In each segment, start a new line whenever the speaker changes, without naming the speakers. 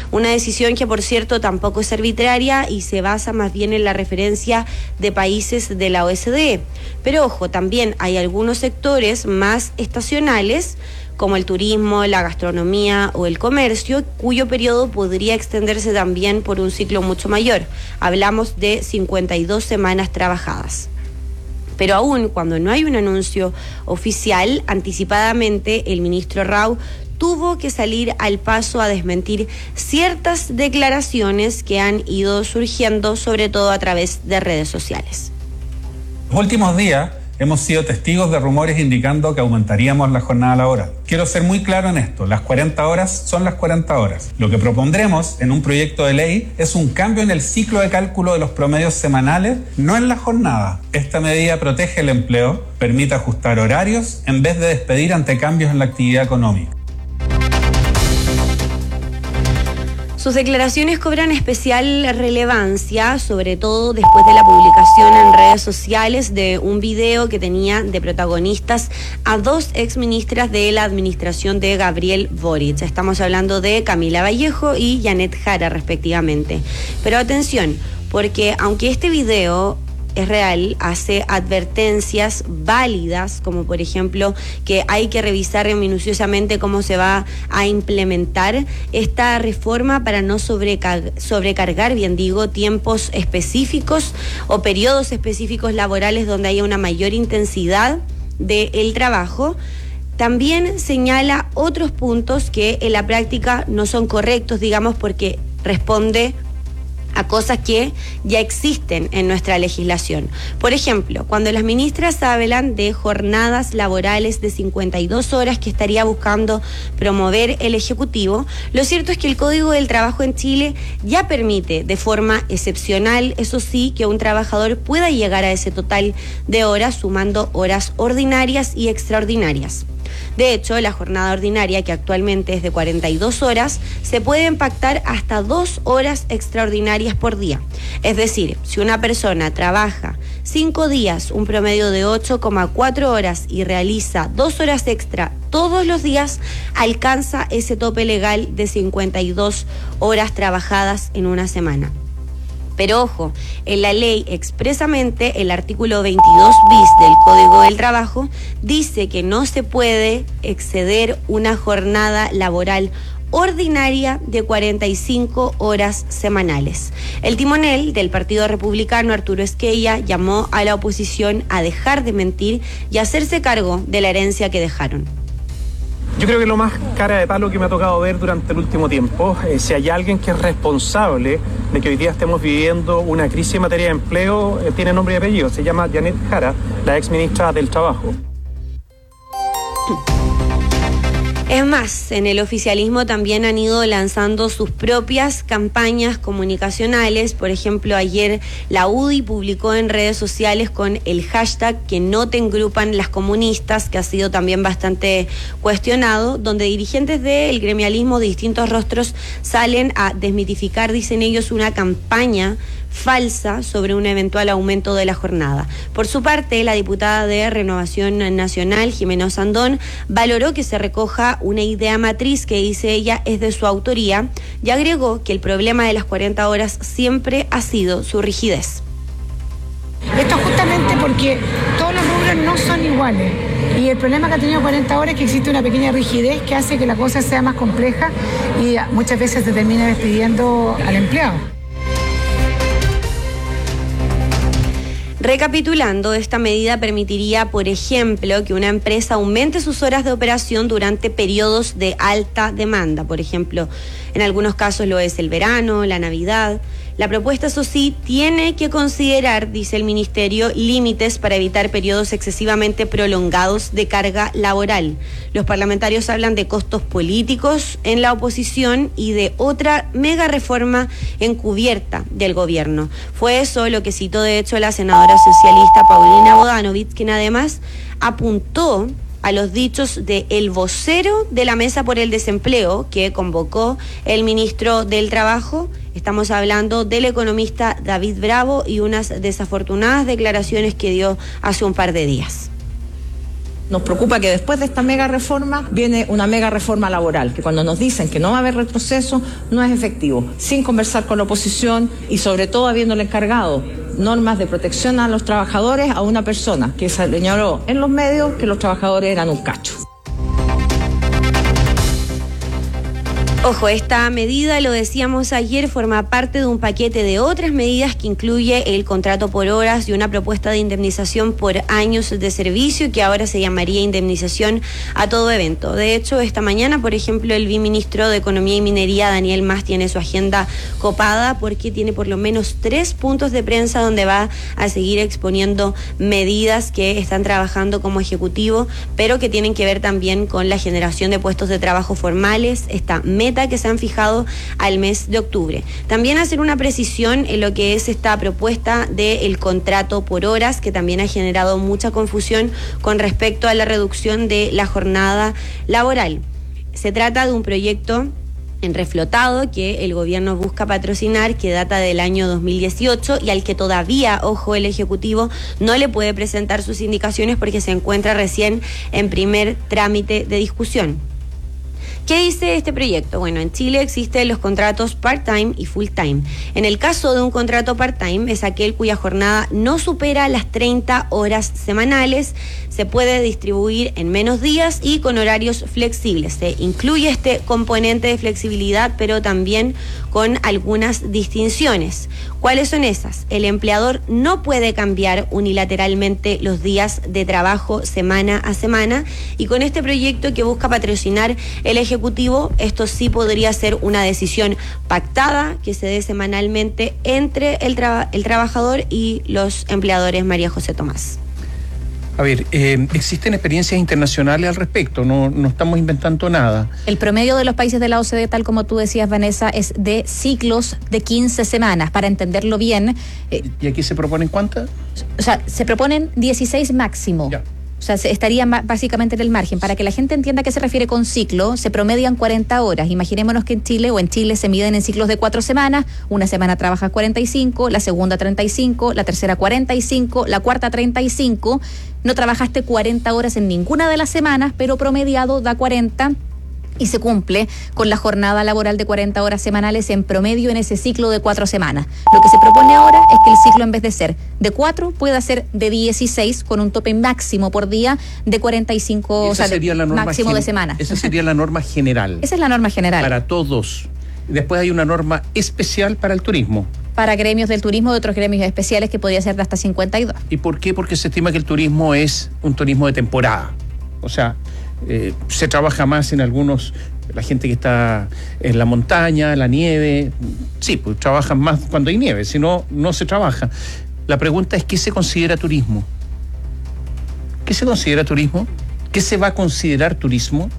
Una decisión que, por cierto, tampoco es arbitraria y se basa más bien en la referencia de países de la OSDE. Pero ojo, también hay algunos sectores más estacionales, como el turismo, la gastronomía o el comercio, cuyo periodo podría extenderse también por un ciclo mucho mayor. Hablamos de 52 semanas trabajadas. Pero aún cuando no hay un anuncio oficial, anticipadamente el ministro Rau tuvo que salir al paso a desmentir ciertas declaraciones que han ido surgiendo, sobre todo a través de redes sociales.
Los últimos días hemos sido testigos de rumores indicando que aumentaríamos la jornada laboral. Quiero ser muy claro en esto, las 40 horas son las 40 horas. Lo que propondremos en un proyecto de ley es un cambio en el ciclo de cálculo de los promedios semanales, no en la jornada. Esta medida protege el empleo, permite ajustar horarios en vez de despedir ante cambios en la actividad económica.
Sus declaraciones cobran especial relevancia, sobre todo después de la publicación en redes sociales de un video que tenía de protagonistas a dos exministras de la administración de Gabriel Boric. Estamos hablando de Camila Vallejo y Janet Jara, respectivamente. Pero atención, porque aunque este video es real, hace advertencias válidas, como por ejemplo que hay que revisar minuciosamente cómo se va a implementar esta reforma para no sobrecargar, bien digo, tiempos específicos o periodos específicos laborales donde haya una mayor intensidad del trabajo. También señala otros puntos que en la práctica no son correctos, digamos, porque responde a cosas que ya existen en nuestra legislación. Por ejemplo, cuando las ministras hablan de jornadas laborales de 52 horas que estaría buscando promover el Ejecutivo, lo cierto es que el Código del Trabajo en Chile ya permite de forma excepcional, eso sí, que un trabajador pueda llegar a ese total de horas sumando horas ordinarias y extraordinarias. De hecho, la jornada ordinaria, que actualmente es de 42 horas, se puede pactar hasta 2 horas extraordinarias por día. Es decir, si una persona trabaja 5 días, un promedio de 8,4 horas y realiza 2 horas extra todos los días, alcanza ese tope legal de 52 horas trabajadas en una semana. Pero ojo, en la ley expresamente el artículo 22 bis del Código del Trabajo dice que no se puede exceder una jornada laboral ordinaria de 45 horas semanales. El timonel del Partido Republicano, Arturo Esquella, llamó a la oposición a dejar de mentir y hacerse cargo de la herencia que dejaron.
Yo creo que lo más cara de palo que me ha tocado ver durante el último tiempo, si hay alguien que es responsable de que hoy día estemos viviendo una crisis en materia de empleo, tiene nombre y apellido, se llama Janet Jara, la exministra del Trabajo.
Es más, en el oficialismo también han ido lanzando sus propias campañas comunicacionales. Por ejemplo, ayer la UDI publicó en redes sociales con el hashtag que no te engrupan las comunistas, que ha sido también bastante cuestionado, donde dirigentes del gremialismo de distintos rostros salen a desmitificar, dicen ellos, una campaña falsa sobre un eventual aumento de la jornada. Por su parte, la diputada de Renovación Nacional, Jimena Osandón, valoró que se recoja una idea matriz que, dice ella, es de su autoría, y agregó que el problema de las 40 horas siempre ha sido su rigidez.
Esto justamente porque todos los rubros no son iguales. Y el problema que ha tenido 40 horas es que existe una pequeña rigidez que hace que la cosa sea más compleja y muchas veces se termina despidiendo al empleado.
Recapitulando, esta medida permitiría, por ejemplo, que una empresa aumente sus horas de operación durante periodos de alta demanda. Por ejemplo, en algunos casos lo es el verano, la Navidad. La propuesta, eso sí, tiene que considerar, dice el Ministerio, límites para evitar periodos excesivamente prolongados de carga laboral. Los parlamentarios hablan de costos políticos en la oposición y de otra mega reforma encubierta del gobierno. Fue eso lo que citó, de hecho, la senadora socialista Paulina Bodanovich, quien además apuntó a los dichos de el vocero de la Mesa por el Desempleo que convocó el ministro del Trabajo. Estamos hablando del economista David Bravo y unas desafortunadas declaraciones que dio hace un par de días.
Nos preocupa que después de esta mega reforma viene una mega reforma laboral, que cuando nos dicen que no va a haber retroceso, no es efectivo, sin conversar con la oposición y sobre todo habiéndole encargado normas de protección a los trabajadores a una persona que señaló en los medios que los trabajadores eran un cacho.
Ojo, esta medida, lo decíamos ayer, forma parte de un paquete de otras medidas que incluye el contrato por horas y una propuesta de indemnización por años de servicio que ahora se llamaría indemnización a todo evento. De hecho, esta mañana, por ejemplo, el viceministro de Economía y Minería, Daniel Mas, tiene su agenda copada porque tiene por lo menos 3 puntos de prensa donde va a seguir exponiendo medidas que están trabajando como ejecutivo, pero que tienen que ver también con la generación de puestos de trabajo formales, esta meta que se han fijado al mes de octubre. También hacer una precisión en lo que es esta propuesta del contrato por horas, que también ha generado mucha confusión con respecto a la reducción de la jornada laboral. Se trata de un proyecto en reflotado que el gobierno busca patrocinar, que data del año 2018 y al que todavía, ojo, el Ejecutivo no le puede presentar sus indicaciones porque se encuentra recién en primer trámite de discusión. ¿Qué dice este proyecto? Bueno, en Chile existen los contratos part-time y full-time. En el caso de un contrato part-time es aquel cuya jornada no supera las 30 horas semanales, se puede distribuir en menos días y con horarios flexibles. Se incluye este componente de flexibilidad, pero también con algunas distinciones. ¿Cuáles son esas? El empleador no puede cambiar unilateralmente los días de trabajo semana a semana, y con este proyecto que busca patrocinar el Ejecutivo, esto sí podría ser una decisión pactada que se dé semanalmente entre el trabajador y los empleadores. María José Tomás.
A ver, existen experiencias internacionales al respecto, no estamos inventando nada.
El promedio de los países de la OCDE, tal como tú decías, Vanessa, es de ciclos de 15 semanas, para entenderlo bien.
¿Y aquí se proponen cuántas?
O sea, se proponen 16 máximo. Ya. O sea, estaría básicamente en el margen. Para que la gente entienda a qué se refiere con ciclo, se promedian 40 horas. Imaginémonos que en Chile se miden en ciclos de 4 semanas. Una semana trabajas 45, la segunda 35, la tercera 45, la cuarta 35. No trabajaste 40 horas en ninguna de las semanas, pero promediado da 40. Y se cumple con la jornada laboral de 40 horas semanales en promedio en ese ciclo de 4 semanas. Lo que se propone ahora es que el ciclo, en vez de ser de 4, pueda ser de 16, con un tope máximo por día de 45, o sea, de máximo de semanas.
Esa sería la norma general.
Esa es la norma general.
Para todos. Después hay una norma especial para el turismo.
Para gremios del turismo, de otros gremios especiales, que podría ser de hasta 52.
¿Y por qué? Porque se estima que el turismo es un turismo de temporada. O sea, se trabaja más en algunos, la gente que está en la montaña, la nieve, sí, pues trabajan más cuando hay nieve, si no, no se trabaja. La pregunta es, ¿qué se considera turismo? ¿Qué se considera turismo? ¿Qué se va a considerar turismo?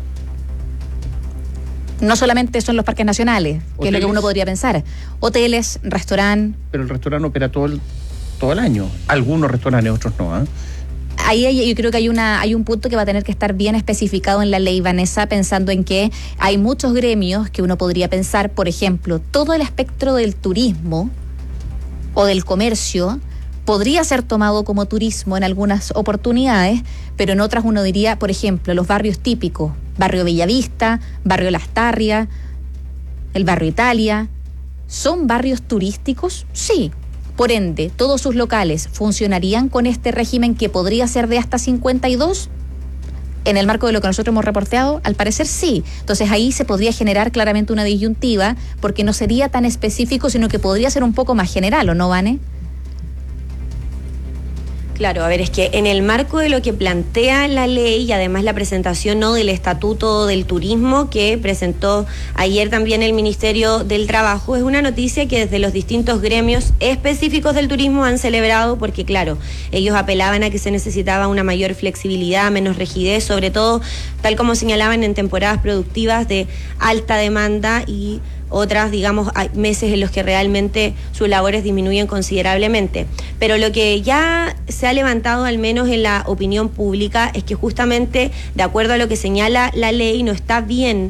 No solamente son los parques nacionales, que es lo que uno podría pensar. Hoteles, restaurante.
Pero el restaurante opera todo el año. Algunos restaurantes, otros no, ¿eh?
Ahí yo creo que hay un punto que va a tener que estar bien especificado en la ley, Vanessa, pensando en que hay muchos gremios que uno podría pensar, por ejemplo, todo el espectro del turismo o del comercio podría ser tomado como turismo en algunas oportunidades, pero en otras uno diría, por ejemplo, los barrios típicos, barrio Bellavista, barrio Lastarria, el barrio Italia, ¿son barrios turísticos? Sí. Por ende, ¿todos sus locales funcionarían con este régimen que podría ser de hasta 52? En el marco de lo que nosotros hemos reporteado, al parecer sí. Entonces ahí se podría generar claramente una disyuntiva, porque no sería tan específico, sino que podría ser un poco más general, ¿o no, Vane?
Claro, a ver, es que en el marco de lo que plantea la ley y además la presentación, ¿no?, del Estatuto del Turismo que presentó ayer también el Ministerio del Trabajo, es una noticia que desde los distintos gremios específicos del turismo han celebrado, porque claro, ellos apelaban a que se necesitaba una mayor flexibilidad, menos rigidez, sobre todo, tal como señalaban, en temporadas productivas de alta demanda y otras, digamos, hay meses en los que realmente sus labores disminuyen considerablemente. Pero lo que ya se ha levantado, al menos en la opinión pública, es que justamente, de acuerdo a lo que señala la ley, no está bien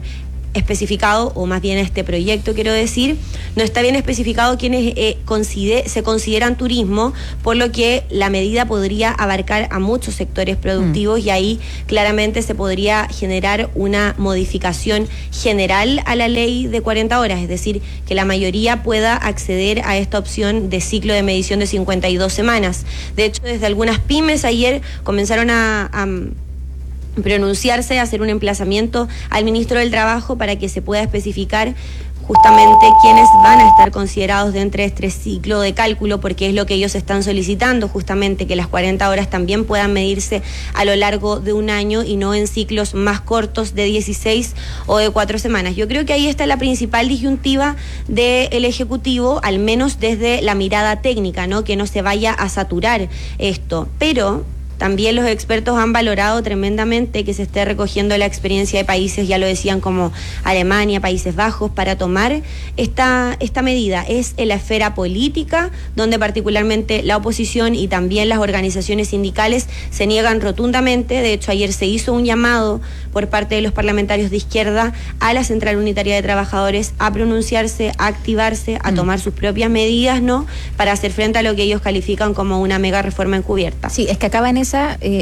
especificado, o más bien este proyecto quiero decir, no está bien especificado quienes se consideran turismo, por lo que la medida podría abarcar a muchos sectores productivos y ahí claramente se podría generar una modificación general a la ley de 40 horas, es decir, que la mayoría pueda acceder a esta opción de ciclo de medición de 52 semanas. De hecho, desde algunas pymes ayer comenzaron a pronunciarse, hacer un emplazamiento al ministro del Trabajo para que se pueda especificar justamente quiénes van a estar considerados dentro de este ciclo de cálculo, porque es lo que ellos están solicitando, justamente que las 40 horas también puedan medirse a lo largo de un año y no en ciclos más cortos de 16 o de 4 semanas. Yo creo que ahí está la principal disyuntiva del Ejecutivo, al menos desde la mirada técnica, ¿no? Que no se vaya a saturar esto, pero también los expertos han valorado tremendamente que se esté recogiendo la experiencia de países, ya lo decían, como Alemania, Países Bajos, para tomar esta medida. Es en la esfera política, donde particularmente la oposición y también las organizaciones sindicales se niegan rotundamente. De hecho, ayer se hizo un llamado por parte de los parlamentarios de izquierda a la Central Unitaria de Trabajadores a pronunciarse, a activarse, a tomar sus propias medidas, ¿no?, para hacer frente a lo que ellos califican como una mega reforma encubierta.
Sí, es que acaba en esa,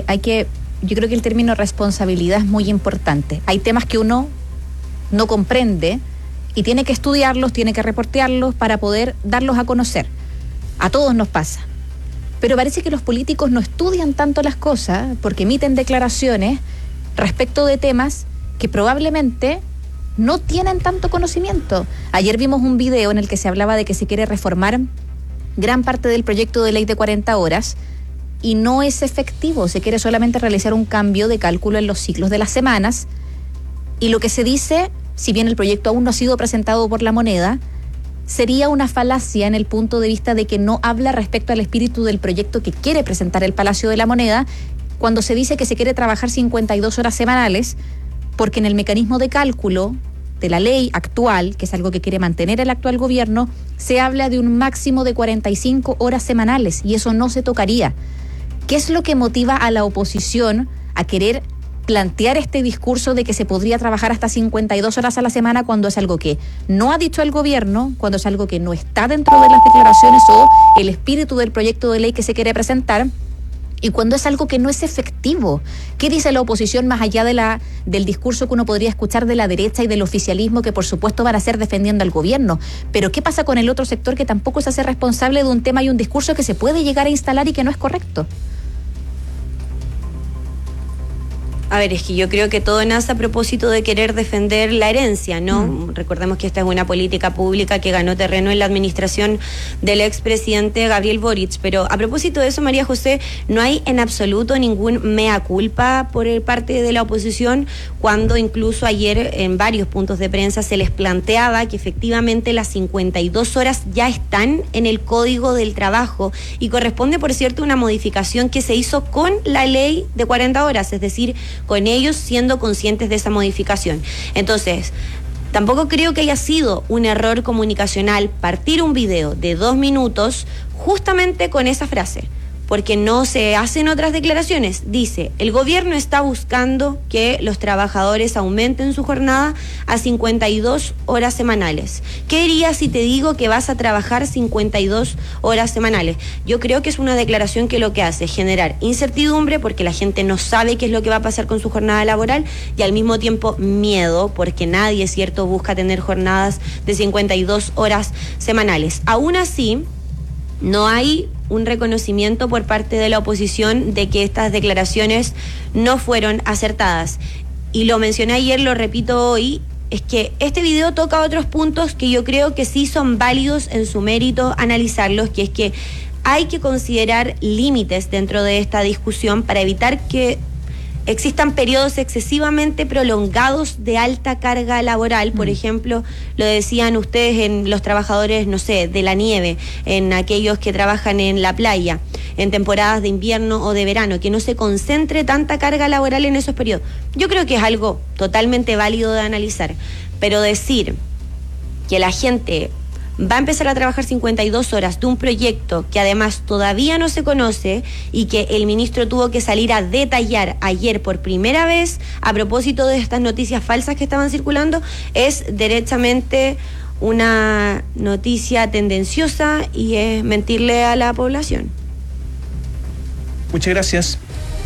yo creo que el término responsabilidad es muy importante. Hay temas que uno no comprende y tiene que estudiarlos, tiene que reportearlos para poder darlos a conocer. A todos nos pasa. Pero parece que los políticos no estudian tanto las cosas porque emiten declaraciones respecto de temas que probablemente no tienen tanto conocimiento. Ayer vimos un video en el que se hablaba de que se quiere reformar gran parte del proyecto de ley de 40 horas y no es efectivo. Se quiere solamente realizar un cambio de cálculo en los ciclos de las semanas y lo que se dice, si bien el proyecto aún no ha sido presentado por la Moneda, sería una falacia en el punto de vista de que no habla respecto al espíritu del proyecto que quiere presentar el Palacio de la Moneda, cuando se dice que se quiere trabajar 52 horas semanales, porque en el mecanismo de cálculo de la ley actual, que es algo que quiere mantener el actual gobierno, se habla de un máximo de 45 horas semanales y eso no se tocaría. ¿Qué es lo que motiva a la oposición a querer plantear este discurso de que se podría trabajar hasta 52 horas a la semana cuando es algo que no ha dicho el gobierno, cuando es algo que no está dentro de las declaraciones o el espíritu del proyecto de ley que se quiere presentar? Y cuando es algo que no es efectivo. ¿Qué dice la oposición más allá del discurso que uno podría escuchar de la derecha y del oficialismo, que por supuesto van a ser defendiendo al gobierno? Pero ¿qué pasa con el otro sector que tampoco se hace responsable de un tema y un discurso que se puede llegar a instalar y que no es correcto?
A ver, es que yo creo que todo nace a propósito de querer defender la herencia, ¿no? Recordemos que esta es una política pública que ganó terreno en la administración del expresidente Gabriel Boric, pero a propósito de eso, María José, no hay en absoluto ningún mea culpa por parte de la oposición, cuando incluso ayer en varios puntos de prensa se les planteaba que efectivamente las 52 horas ya están en el Código del Trabajo y corresponde, por cierto, una modificación que se hizo con la ley de 40 horas, es decir, con ellos siendo conscientes de esa modificación. Entonces, tampoco creo que haya sido un error comunicacional partir un video de 2 minutos justamente con esa frase, porque no se hacen otras declaraciones. Dice, el gobierno está buscando que los trabajadores aumenten su jornada a 52 horas semanales. ¿Qué dirías si te digo que vas a trabajar 52 horas semanales? Yo creo que es una declaración que lo que hace es generar incertidumbre, porque la gente no sabe qué es lo que va a pasar con su jornada laboral, y al mismo tiempo miedo, porque nadie, es cierto, busca tener jornadas de 52 horas semanales. Aún así, no hay un reconocimiento por parte de la oposición de que estas declaraciones no fueron acertadas. Y lo mencioné ayer, lo repito hoy, es que este video toca otros puntos que yo creo que sí son válidos en su mérito analizarlos, que es que hay que considerar límites dentro de esta discusión para evitar que existan periodos excesivamente prolongados de alta carga laboral. Por ejemplo, lo decían ustedes en los trabajadores, no sé, de la nieve, en aquellos que trabajan en la playa, en temporadas de invierno o de verano, que no se concentre tanta carga laboral en esos periodos. Yo creo que es algo totalmente válido de analizar, pero decir que la gente va a empezar a trabajar 52 horas de un proyecto que además todavía no se conoce y que el ministro tuvo que salir a detallar ayer por primera vez a propósito de estas noticias falsas que estaban circulando, es derechamente una noticia tendenciosa y es mentirle a la población.
Muchas gracias.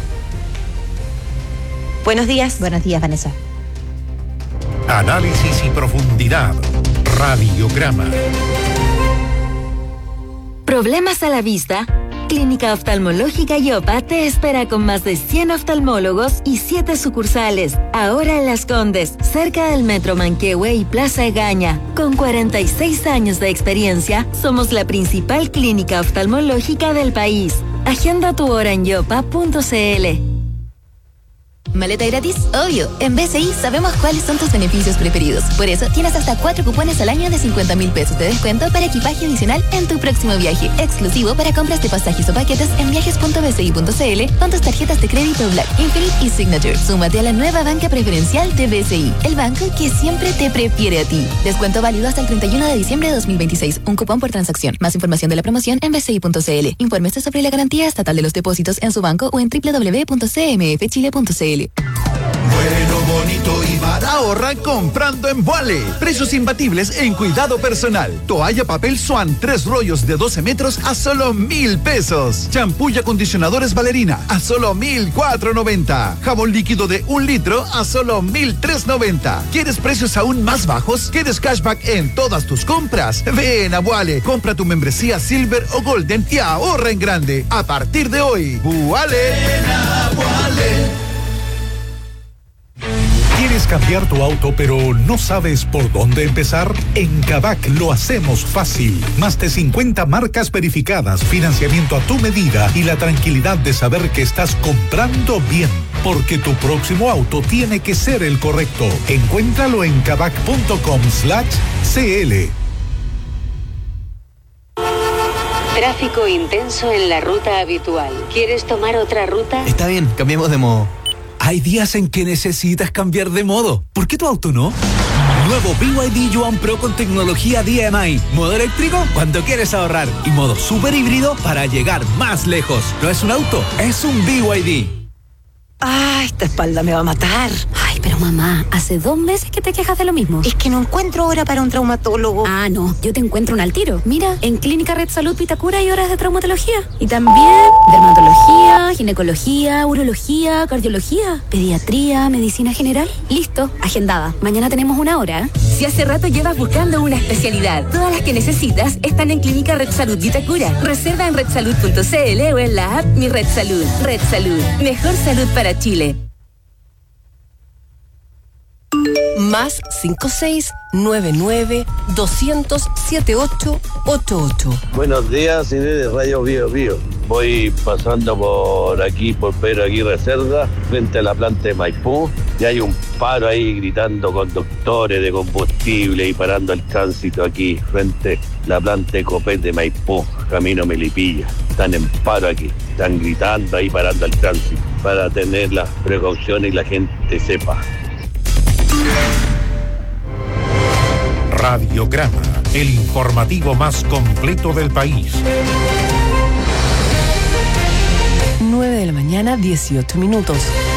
Buenos días.
Buenos días, Vanessa.
Análisis y profundidad. Radiograma.
¿Problemas a la vista? Clínica Oftalmológica Yopa te espera con más de 100 oftalmólogos y 7 sucursales. Ahora en Las Condes, cerca del Metro Manquehue y Plaza Egaña. Con 46 años de experiencia, somos la principal clínica oftalmológica del país. Agenda tu hora en yopa.cl.
¿Maleta gratis? Obvio. En BCI sabemos cuáles son tus beneficios preferidos. Por eso tienes hasta 4 cupones al año de 50.000 pesos de descuento para equipaje adicional en tu próximo viaje. Exclusivo para compras de pasajes o paquetes en viajes.bci.cl con tus tarjetas de crédito Black, Infinite y Signature. Súmate a la nueva banca preferencial de BCI, el banco que siempre te prefiere a ti. Descuento válido hasta el 31 de diciembre de 2026. Un cupón por transacción. Más información de la promoción en bci.cl. Infórmese sobre la garantía estatal de los depósitos en su banco o en www.cmfchile.cl.
Bueno, bonito y barato. Ahorra comprando en Vuale. Precios imbatibles en cuidado personal. Toalla papel Swan, 3 rollos de 12 metros a solo 1,000 pesos. Champú y acondicionadores Valerina a solo 1,490. Jabón líquido de 1 litro a solo 1,390. ¿Quieres precios aún más bajos? ¿Quieres cashback en todas tus compras? Ven a Vuale. Compra tu membresía Silver o Golden y ahorra en grande. A partir de hoy, Vuale. Ven a Vuale.
¿Quieres cambiar tu auto pero no sabes por dónde empezar? En Kavak lo hacemos fácil. Más de 50 marcas verificadas, financiamiento a tu medida y la tranquilidad de saber que estás comprando bien. Porque tu próximo auto tiene que ser el correcto. Encuéntralo en kavak.com/cl.
Tráfico intenso en la ruta habitual. ¿Quieres tomar otra ruta?
Está bien, cambiemos de modo. Hay días en que necesitas cambiar de modo. ¿Por qué tu auto no? Nuevo BYD Yuan Pro con tecnología DMI. Modo eléctrico cuando quieres ahorrar. Y modo super híbrido para llegar más lejos. No es un auto, es un BYD.
¡Ay, esta espalda me va a matar!
Ay, pero mamá, hace 2 meses que te quejas de lo mismo.
Es que no encuentro hora para un traumatólogo.
Ah, no, yo te encuentro al tiro. Mira, en Clínica Red Salud Vitacura hay horas de traumatología. Y también dermatología, ginecología, urología, cardiología, pediatría, medicina general. Listo, agendada. Mañana tenemos 1 hora, ¿eh?
Si hace rato llevas buscando una especialidad, todas las que necesitas están en Clínica Red Salud Vitacura. Reserva en redsalud.cl o en la app Mi Red Salud. Red Salud, mejor salud para Chile.
Más 5699-200-7888.
Buenos días, cine de Radio Bio Bio. Voy pasando por aquí, por Pedro Aguirre Cerda, frente a la planta de Maipú, y hay un paro ahí gritando conductores de combustible y parando el tránsito aquí, frente a la planta de Copet de Maipú, camino Melipilla. Están en paro aquí, están gritando ahí, parando el tránsito, para tener las precauciones y la gente sepa.
Radiograma, el informativo más completo del país.
9 de la mañana, 18 minutos.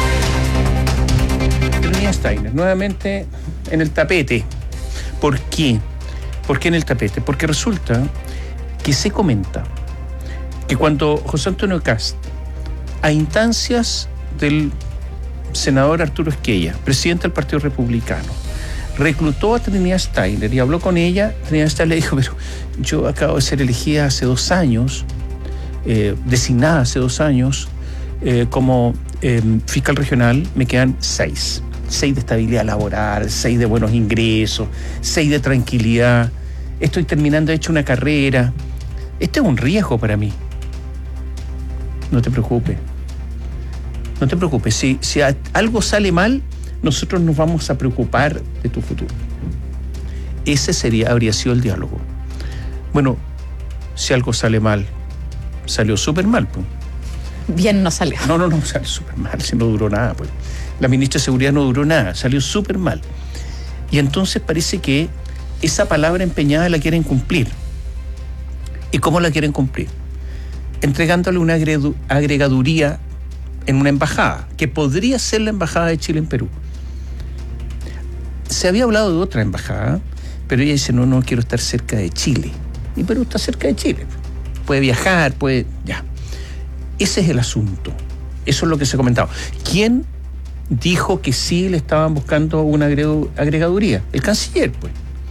Trinidad Steiner, nuevamente en el tapete. ¿Por qué? ¿Por qué en el tapete? Porque resulta que se comenta que cuando José Antonio Kast, a instancias del senador Arturo Esquella, presidente del Partido Republicano, reclutó a Trinidad Steiner y habló con ella, Trinidad Steiner le dijo, pero yo acabo de ser elegida hace 2 años, designada hace 2 años como fiscal regional, me quedan 6 de estabilidad laboral, 6 de buenos ingresos, 6 de tranquilidad, estoy terminando, he hecho una carrera, este es un riesgo para mí. No te preocupes, si algo sale mal, nosotros nos vamos a preocupar de tu futuro. Ese habría sido el diálogo. Bueno, si algo sale mal, salió súper mal, pues.
Bien no salió.
No, salió súper mal, si no duró nada, pues. La ministra de Seguridad no duró nada, salió súper mal. Y entonces parece que esa palabra empeñada la quieren cumplir. ¿Y cómo la quieren cumplir? Entregándole una agregaduría en una embajada, que podría ser la embajada de Chile en Perú. Se había hablado de otra embajada, pero ella dice, no quiero estar cerca de Chile. Y Perú está cerca de Chile. Puede viajar, ya. Ese es el asunto. Eso es lo que se ha comentado. ¿Quién dijo que sí le estaban buscando una agregaduría? El canciller, pues.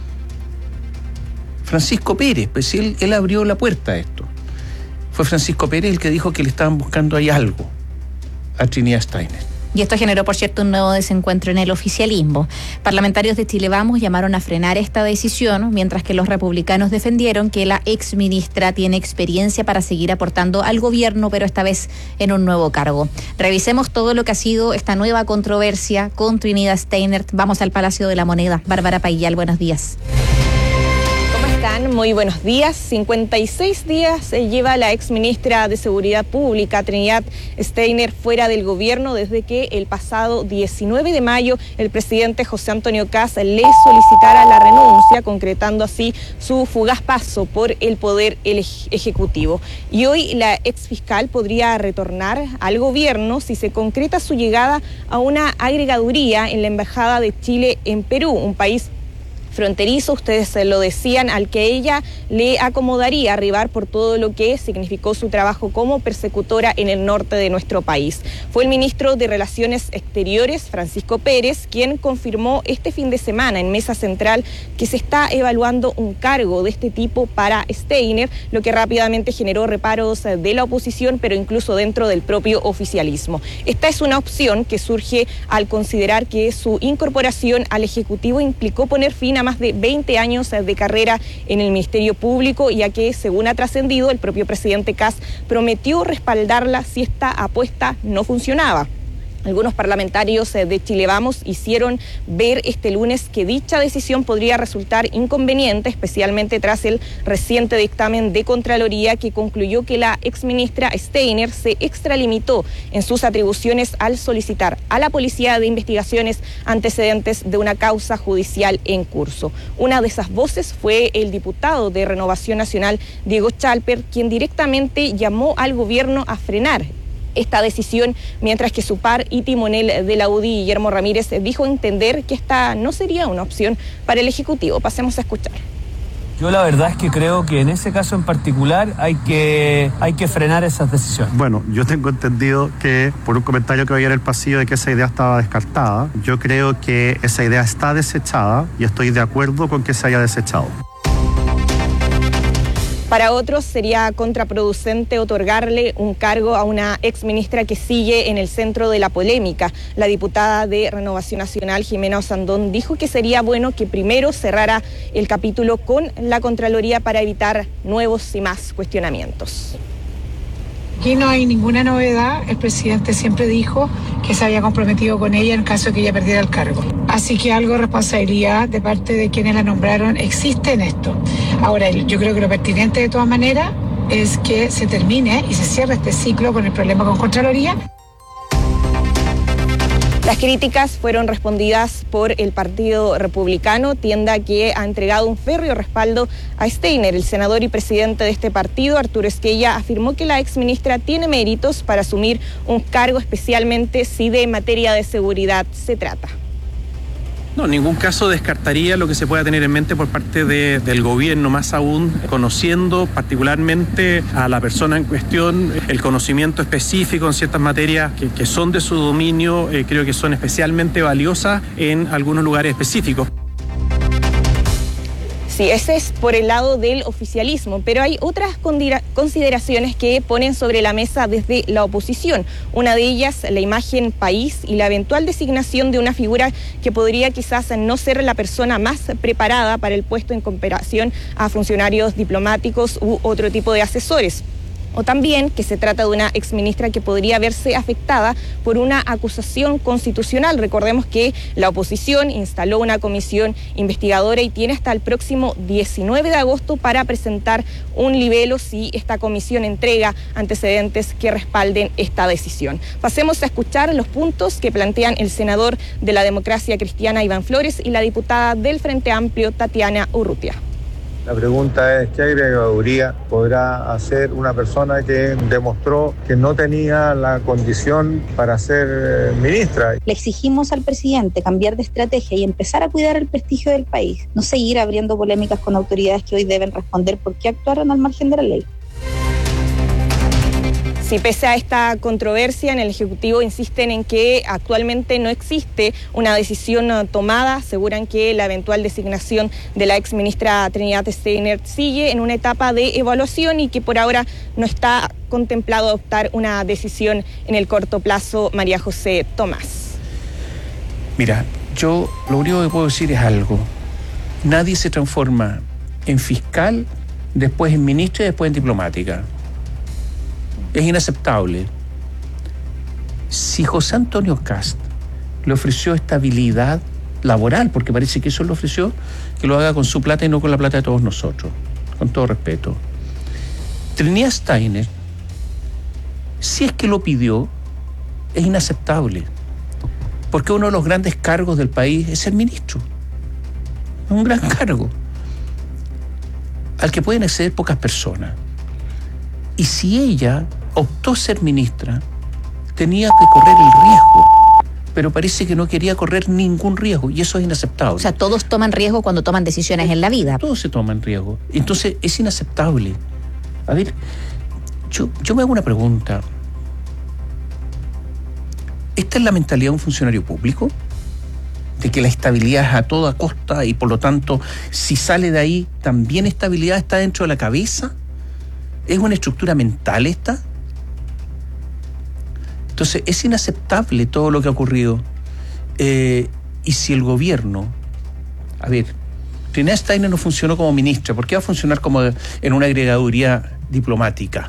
Francisco Pérez, pues él abrió la puerta a esto. Fue Francisco Pérez el que dijo que le estaban buscando ahí algo a Trinidad Steiner.
Y esto generó, por cierto, un nuevo desencuentro en el oficialismo. Parlamentarios de Chile Vamos llamaron a frenar esta decisión, mientras que los republicanos defendieron que la exministra tiene experiencia para seguir aportando al gobierno, pero esta vez en un nuevo cargo. Revisemos todo lo que ha sido esta nueva controversia con Trinidad Steiner. Vamos al Palacio de la Moneda. Bárbara Payal, buenos días.
Muy buenos días. 56 días lleva la exministra de Seguridad Pública, Trinidad Steiner, fuera del gobierno desde que el pasado 19 de mayo el presidente José Antonio Kast le solicitara la renuncia, concretando así su fugaz paso por el Poder Ejecutivo. Y hoy la exfiscal podría retornar al gobierno si se concreta su llegada a una agregaduría en la Embajada de Chile en Perú, un país fronterizo, ustedes lo decían, al que ella le acomodaría arribar por todo lo que significó su trabajo como persecutora en el norte de nuestro país. Fue el ministro de Relaciones Exteriores, Francisco Pérez, quien confirmó este fin de semana en Mesa Central que se está evaluando un cargo de este tipo para Steiner, lo que rápidamente generó reparos de la oposición, pero incluso dentro del propio oficialismo. Esta es una opción que surge al considerar que su incorporación al Ejecutivo implicó poner fin a más de 20 años de carrera en el Ministerio Público, ya que, según ha trascendido, el propio presidente Kast prometió respaldarla si esta apuesta no funcionaba. Algunos parlamentarios de Chile Vamos hicieron ver este lunes que dicha decisión podría resultar inconveniente, especialmente tras el reciente dictamen de Contraloría que concluyó que la exministra Steiner se extralimitó en sus atribuciones al solicitar a la Policía de Investigaciones antecedentes de una causa judicial en curso. Una de esas voces fue el diputado de Renovación Nacional, Diego Chalper, quien directamente llamó al gobierno a frenar esta decisión, mientras que su par y timonel de la UDI, Guillermo Ramírez, dijo entender que esta no sería una opción para el Ejecutivo. Pasemos a escuchar.
Yo la verdad es que creo que en ese caso en particular hay que frenar esas decisiones.
Bueno, yo tengo entendido que por un comentario que oí en el pasillo de que esa idea estaba descartada, yo creo que esa idea está desechada y estoy de acuerdo con que se haya desechado.
Para otros sería contraproducente otorgarle un cargo a una exministra que sigue en el centro de la polémica. La diputada de Renovación Nacional, Jimena Osandón, dijo que sería bueno que primero cerrara el capítulo con la Contraloría para evitar nuevos y más cuestionamientos.
Aquí no hay ninguna novedad. El presidente siempre dijo que se había comprometido con ella en caso de que ella perdiera el cargo. Así que algo de responsabilidad de parte de quienes la nombraron existe en esto. Ahora, yo creo que lo pertinente de todas maneras es que se termine y se cierre este ciclo con el problema con Contraloría.
Las críticas fueron respondidas por el Partido Republicano, tienda que ha entregado un férreo respaldo a Steiner. El senador y presidente de este partido, Arturo Esquella, afirmó que la exministra tiene méritos para asumir un cargo, especialmente si de materia de seguridad se trata.
No, en ningún caso descartaría lo que se pueda tener en mente por parte del gobierno, más aún conociendo particularmente a la persona en cuestión, el conocimiento específico en ciertas materias que son de su dominio, creo que son especialmente valiosas en algunos lugares específicos.
Sí, ese es por el lado del oficialismo, pero hay otras consideraciones que ponen sobre la mesa desde la oposición. Una de ellas, la imagen país y la eventual designación de una figura que podría quizás no ser la persona más preparada para el puesto en comparación a funcionarios diplomáticos u otro tipo de asesores. o también que se trata de una exministra que podría verse afectada por una acusación constitucional. Recordemos que la oposición instaló una comisión investigadora y tiene hasta el próximo 19 de agosto para presentar un libelo si esta comisión entrega antecedentes que respalden esta decisión. Pasemos a escuchar los puntos que plantean el senador de la Democracia Cristiana Iván Flores y la diputada del Frente Amplio Tatiana Urrutia.
La pregunta es, ¿qué agregaduría podrá hacer una persona que demostró que no tenía la condición para ser ministra?
Le exigimos al presidente cambiar de estrategia y empezar a cuidar el prestigio del país, no seguir abriendo polémicas con autoridades que hoy deben responder por qué actuaron al margen de la ley.
Si pese a esta controversia, en el Ejecutivo insisten en que actualmente no existe una decisión tomada, aseguran que la eventual designación de la exministra Trinidad Steiner sigue en una etapa de evaluación y que por ahora no está contemplado adoptar una decisión en el corto plazo. María José Tomás.
Mira, yo lo único que puedo decir es algo. Nadie se transforma en fiscal, después en ministra y después en diplomática. Es inaceptable. Si José Antonio Kast le ofreció estabilidad laboral, porque parece que eso le ofreció, que lo haga con su plata y no con la plata de todos nosotros, con todo respeto. Trinidad Steiner, si es que lo pidió, es inaceptable, porque uno de los grandes cargos del país es ser ministro. Es un gran cargo al que pueden acceder pocas personas. Y si ella optó ser ministra, tenía que correr el riesgo, pero parece que no quería correr ningún riesgo, y eso es inaceptable.
O sea, todos toman riesgo cuando toman decisiones en la vida.
Todos se toman riesgo. Entonces, es inaceptable. A ver, yo me hago una pregunta. ¿Esta es la mentalidad de un funcionario público? De que la estabilidad es a toda costa y por lo tanto, si sale de ahí, ¿también estabilidad está dentro de la cabeza? ¿Es una estructura mental esta? Entonces, es inaceptable todo lo que ha ocurrido. Y si el gobierno... A ver, Trinidad Steiner no funcionó como ministra. ¿Por qué va a funcionar como en una agregaduría diplomática?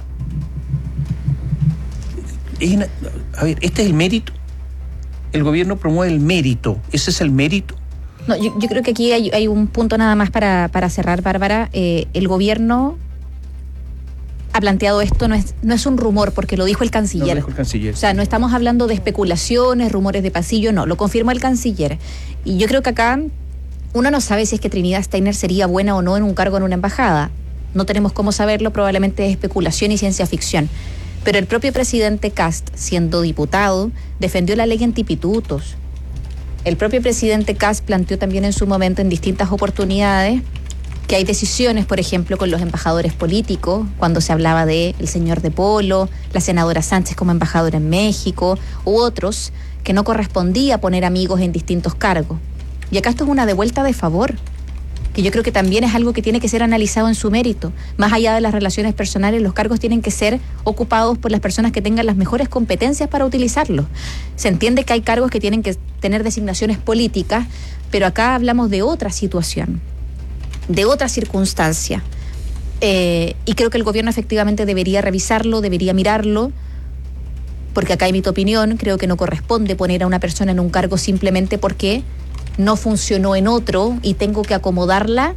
A ver, ¿este es el mérito? El gobierno promueve el mérito. ¿Ese es el mérito?
No, yo creo que aquí hay un punto nada más para cerrar, Bárbara. El gobierno ha planteado esto, no es un rumor, porque lo dijo el canciller.
No, lo dijo el canciller.
O sea, no estamos hablando de especulaciones, rumores de pasillo, no, lo confirmó el canciller. Y yo creo que acá uno no sabe si es que Trinidad Steiner sería buena o no en un cargo en una embajada. No tenemos cómo saberlo, probablemente es especulación y ciencia ficción. Pero el propio presidente Kast, siendo diputado, defendió la ley antipitutos. El propio presidente Kast planteó también en su momento, en distintas oportunidades, que hay decisiones, por ejemplo, con los embajadores políticos, cuando se hablaba de el señor de Polo, la senadora Sánchez como embajadora en México, u otros, que no correspondía poner amigos en distintos cargos. Y acá esto es una devuelta de favor, que yo creo que también es algo que tiene que ser analizado en su mérito. Más allá de las relaciones personales, los cargos tienen que ser ocupados por las personas que tengan las mejores competencias para utilizarlos. Se entiende que hay cargos que tienen que tener designaciones políticas, pero acá hablamos de otra situación, de otra circunstancia. Y creo que el gobierno efectivamente debería revisarlo, debería mirarlo, porque acá emito opinión, creo que no corresponde poner a una persona en un cargo simplemente porque no funcionó en otro y tengo que acomodarla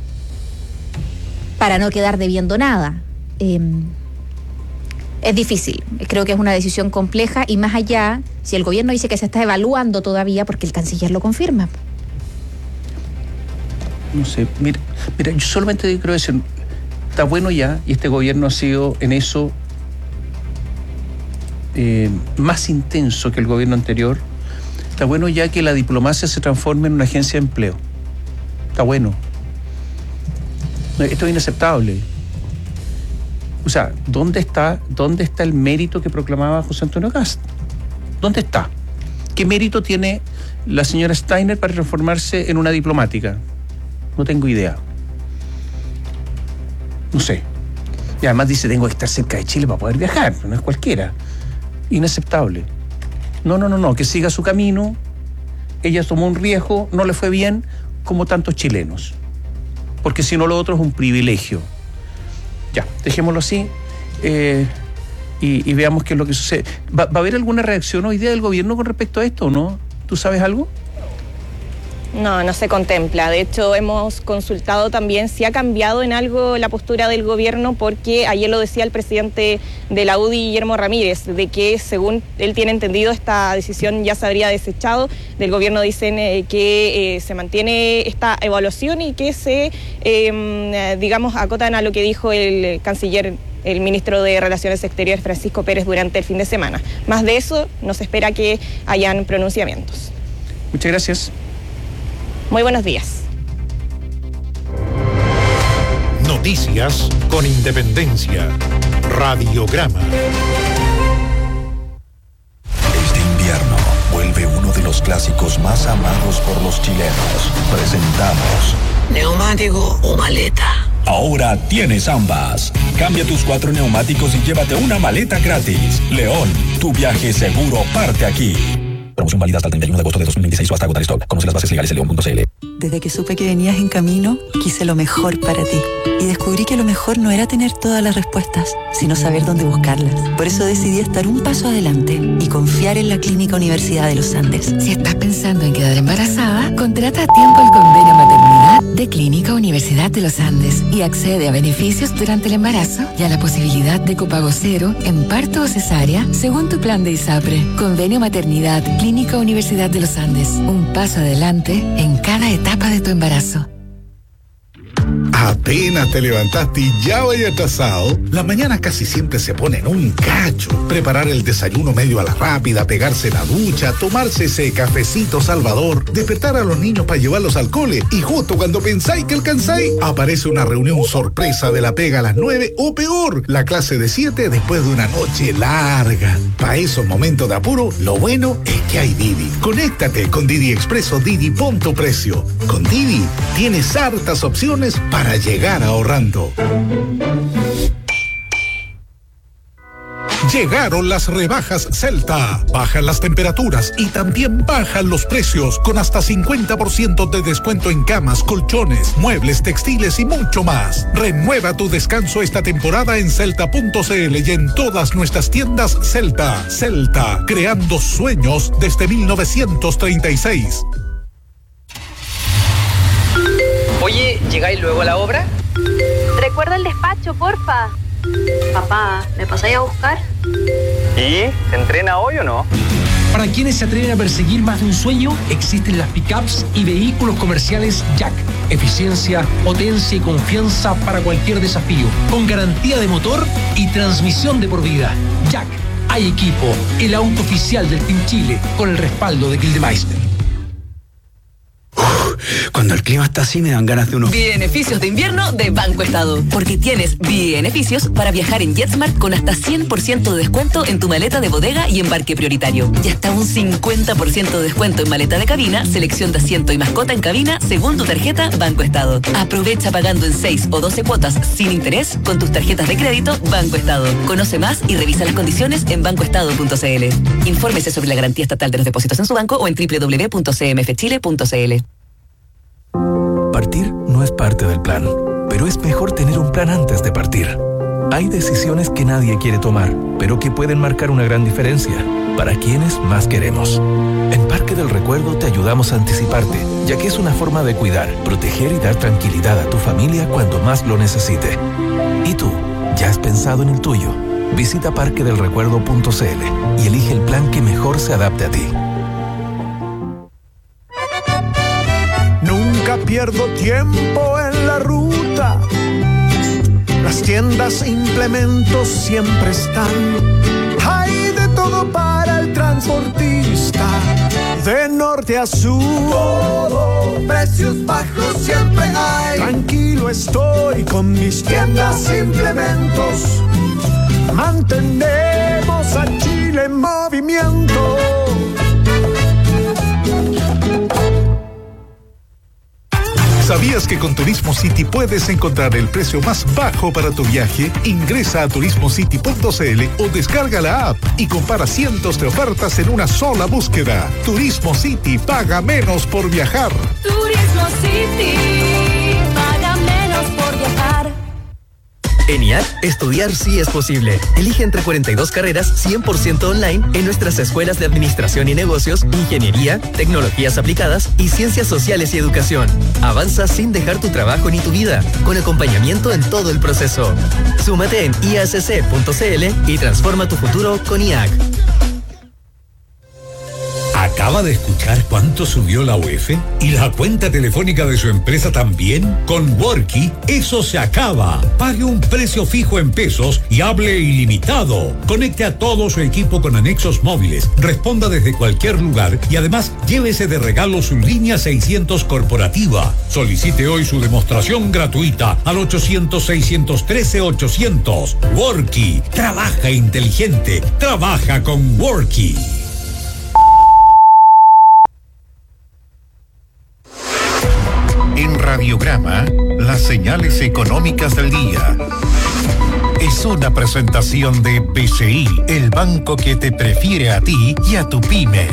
para no quedar debiendo nada. Es difícil, creo que es una decisión compleja, y más allá, si el gobierno dice que se está evaluando todavía, porque el canciller lo confirma.
No sé, mira, yo solamente creo decir, está bueno ya, y este gobierno ha sido en eso más intenso que el gobierno anterior. Está bueno ya que la diplomacia se transforme en una agencia de empleo. Está bueno. Esto es inaceptable. O sea, ¿dónde está el mérito que proclamaba José Antonio Kast? ¿Dónde está? ¿Qué mérito tiene la señora Steiner para transformarse en una diplomática? No tengo idea. No sé. Y además dice, tengo que estar cerca de Chile para poder viajar. No es cualquiera. Inaceptable. No, que siga su camino. Ella tomó un riesgo, no le fue bien, como tantos chilenos. Porque si no, lo otro es un privilegio. Ya, dejémoslo así. y veamos qué es lo que sucede. ¿Va a haber alguna reacción hoy día del gobierno con respecto a esto o no? ¿Tú sabes algo?
No se contempla. De hecho, hemos consultado también si ha cambiado en algo la postura del gobierno, porque ayer lo decía el presidente de la UDI, Guillermo Ramírez, de que según él tiene entendido esta decisión ya se habría desechado. Del gobierno dicen que se mantiene esta evaluación y que se, acotan a lo que dijo el canciller, el ministro de Relaciones Exteriores, Francisco Pérez, durante el fin de semana. Más de eso, no se espera que hayan pronunciamientos.
Muchas gracias.
Muy buenos días.
Noticias con independencia. Radiograma.
Este invierno vuelve uno de los clásicos más amados por los chilenos. Presentamos
¿neumático o maleta?
Ahora tienes ambas. Cambia tus 4 neumáticos y llévate una maleta gratis. León, tu viaje seguro parte aquí. Promoción válida hasta el 31 de agosto de 2026 o hasta agotar stock. Conoce las bases legales en leon.cl.
Desde que supe que venías en camino, quise lo mejor para ti. Y descubrí que lo mejor no era tener todas las respuestas, sino saber dónde buscarlas. Por eso decidí estar un paso adelante y confiar en la Clínica Universidad de los Andes.
Si estás pensando en quedar embarazada, contrata a tiempo el convenio maternidad de Clínica Universidad de los Andes y accede a beneficios durante el embarazo y a la posibilidad de copago cero en parto o cesárea según tu plan de ISAPRE. Convenio maternidad Clínica Universidad de los Andes. Un paso adelante en cada etapa de tu embarazo.
Apenas te levantaste y ya vaya atrasado. Las mañanas casi siempre se ponen un cacho. Preparar el desayuno medio a la rápida, pegarse la ducha, tomarse ese cafecito salvador, despertar a los niños para llevarlos al cole y justo cuando pensáis que alcanzáis, aparece una reunión sorpresa de la pega a las 9 o peor, la clase de 7 después de una noche larga. Para esos momentos de apuro, lo bueno es que hay Didi. Conéctate con Didi Expreso Didi Punto Precio. Con Didi tienes hartas opciones para llegar ahorrando. Llegaron las rebajas Celta. Bajan las temperaturas y también bajan los precios con hasta 50% de descuento en camas, colchones, muebles, textiles y mucho más. Renueva tu descanso esta temporada en celta.cl y en todas nuestras tiendas Celta. Celta, creando sueños desde 1936.
Oye, ¿llegáis luego a la obra?
Recuerda el despacho, porfa. Papá, ¿me pasáis a buscar?
¿Y? ¿Se entrena hoy o no?
Para quienes se atreven a perseguir más de un sueño, existen las pickups y vehículos comerciales Jack. Eficiencia, potencia y confianza para cualquier desafío. Con garantía de motor y transmisión de por vida. Jack, hay equipo. El auto oficial del Team Chile con el respaldo de Gildemeister.
Cuando el clima está así me dan ganas de unos
Beneficios de invierno de Banco Estado. Porque tienes beneficios para viajar en JetSmart con hasta 100% de descuento en tu maleta de bodega y embarque prioritario. Y hasta un 50% de descuento en maleta de cabina, selección de asiento y mascota en cabina según tu tarjeta Banco Estado. Aprovecha pagando en 6 o 12 cuotas sin interés con tus tarjetas de crédito Banco Estado. Conoce más y revisa las condiciones en bancoestado.cl. Infórmese sobre la garantía estatal de los depósitos en su banco o en www.cmfchile.cl.
Partir no es parte del plan, pero es mejor tener un plan antes de partir. Hay decisiones que nadie quiere tomar, pero que pueden marcar una gran diferencia para quienes más queremos. En Parque del Recuerdo te ayudamos a anticiparte, ya que es una forma de cuidar, proteger y dar tranquilidad a tu familia cuando más lo necesite. ¿Y tú? ¿Ya has pensado en el tuyo? Visita parquedelrecuerdo.cl y elige el plan que mejor se adapte a ti.
Nunca pierdo tiempo en la ruta. Las tiendas e implementos siempre están. Hay de todo para el transportista. De norte a sur, todo, precios bajos siempre hay. Tranquilo estoy con mis tiendas e implementos. Mantenemos a Chile en movimiento.
¿Sabías que con Turismo City puedes encontrar el precio más bajo para tu viaje? Ingresa a turismocity.cl o descarga la app y compara cientos de ofertas en una sola búsqueda. Turismo City, paga menos por viajar.
Turismo City, paga menos por viajar.
En IAC, estudiar sí es posible. Elige entre 42 carreras 100% online en nuestras escuelas de Administración y Negocios, Ingeniería, Tecnologías Aplicadas y Ciencias Sociales y Educación. Avanza sin dejar tu trabajo ni tu vida, con acompañamiento en todo el proceso. Súmate en iacc.cl y transforma tu futuro con IAC.
¿Acaba de escuchar cuánto subió la UEF? ¿Y la cuenta telefónica de su empresa también? Con Worky, eso se acaba. Pague un precio fijo en pesos y hable ilimitado. Conecte a todo su equipo con anexos móviles, responda desde cualquier lugar y además llévese de regalo su línea 600 corporativa. Solicite hoy su demostración gratuita al 800-613-800. Worky, trabaja inteligente, trabaja con Worky.
En Radiograma, las señales económicas del día. Es una presentación de BCI, el banco que te prefiere a ti y a tu pyme.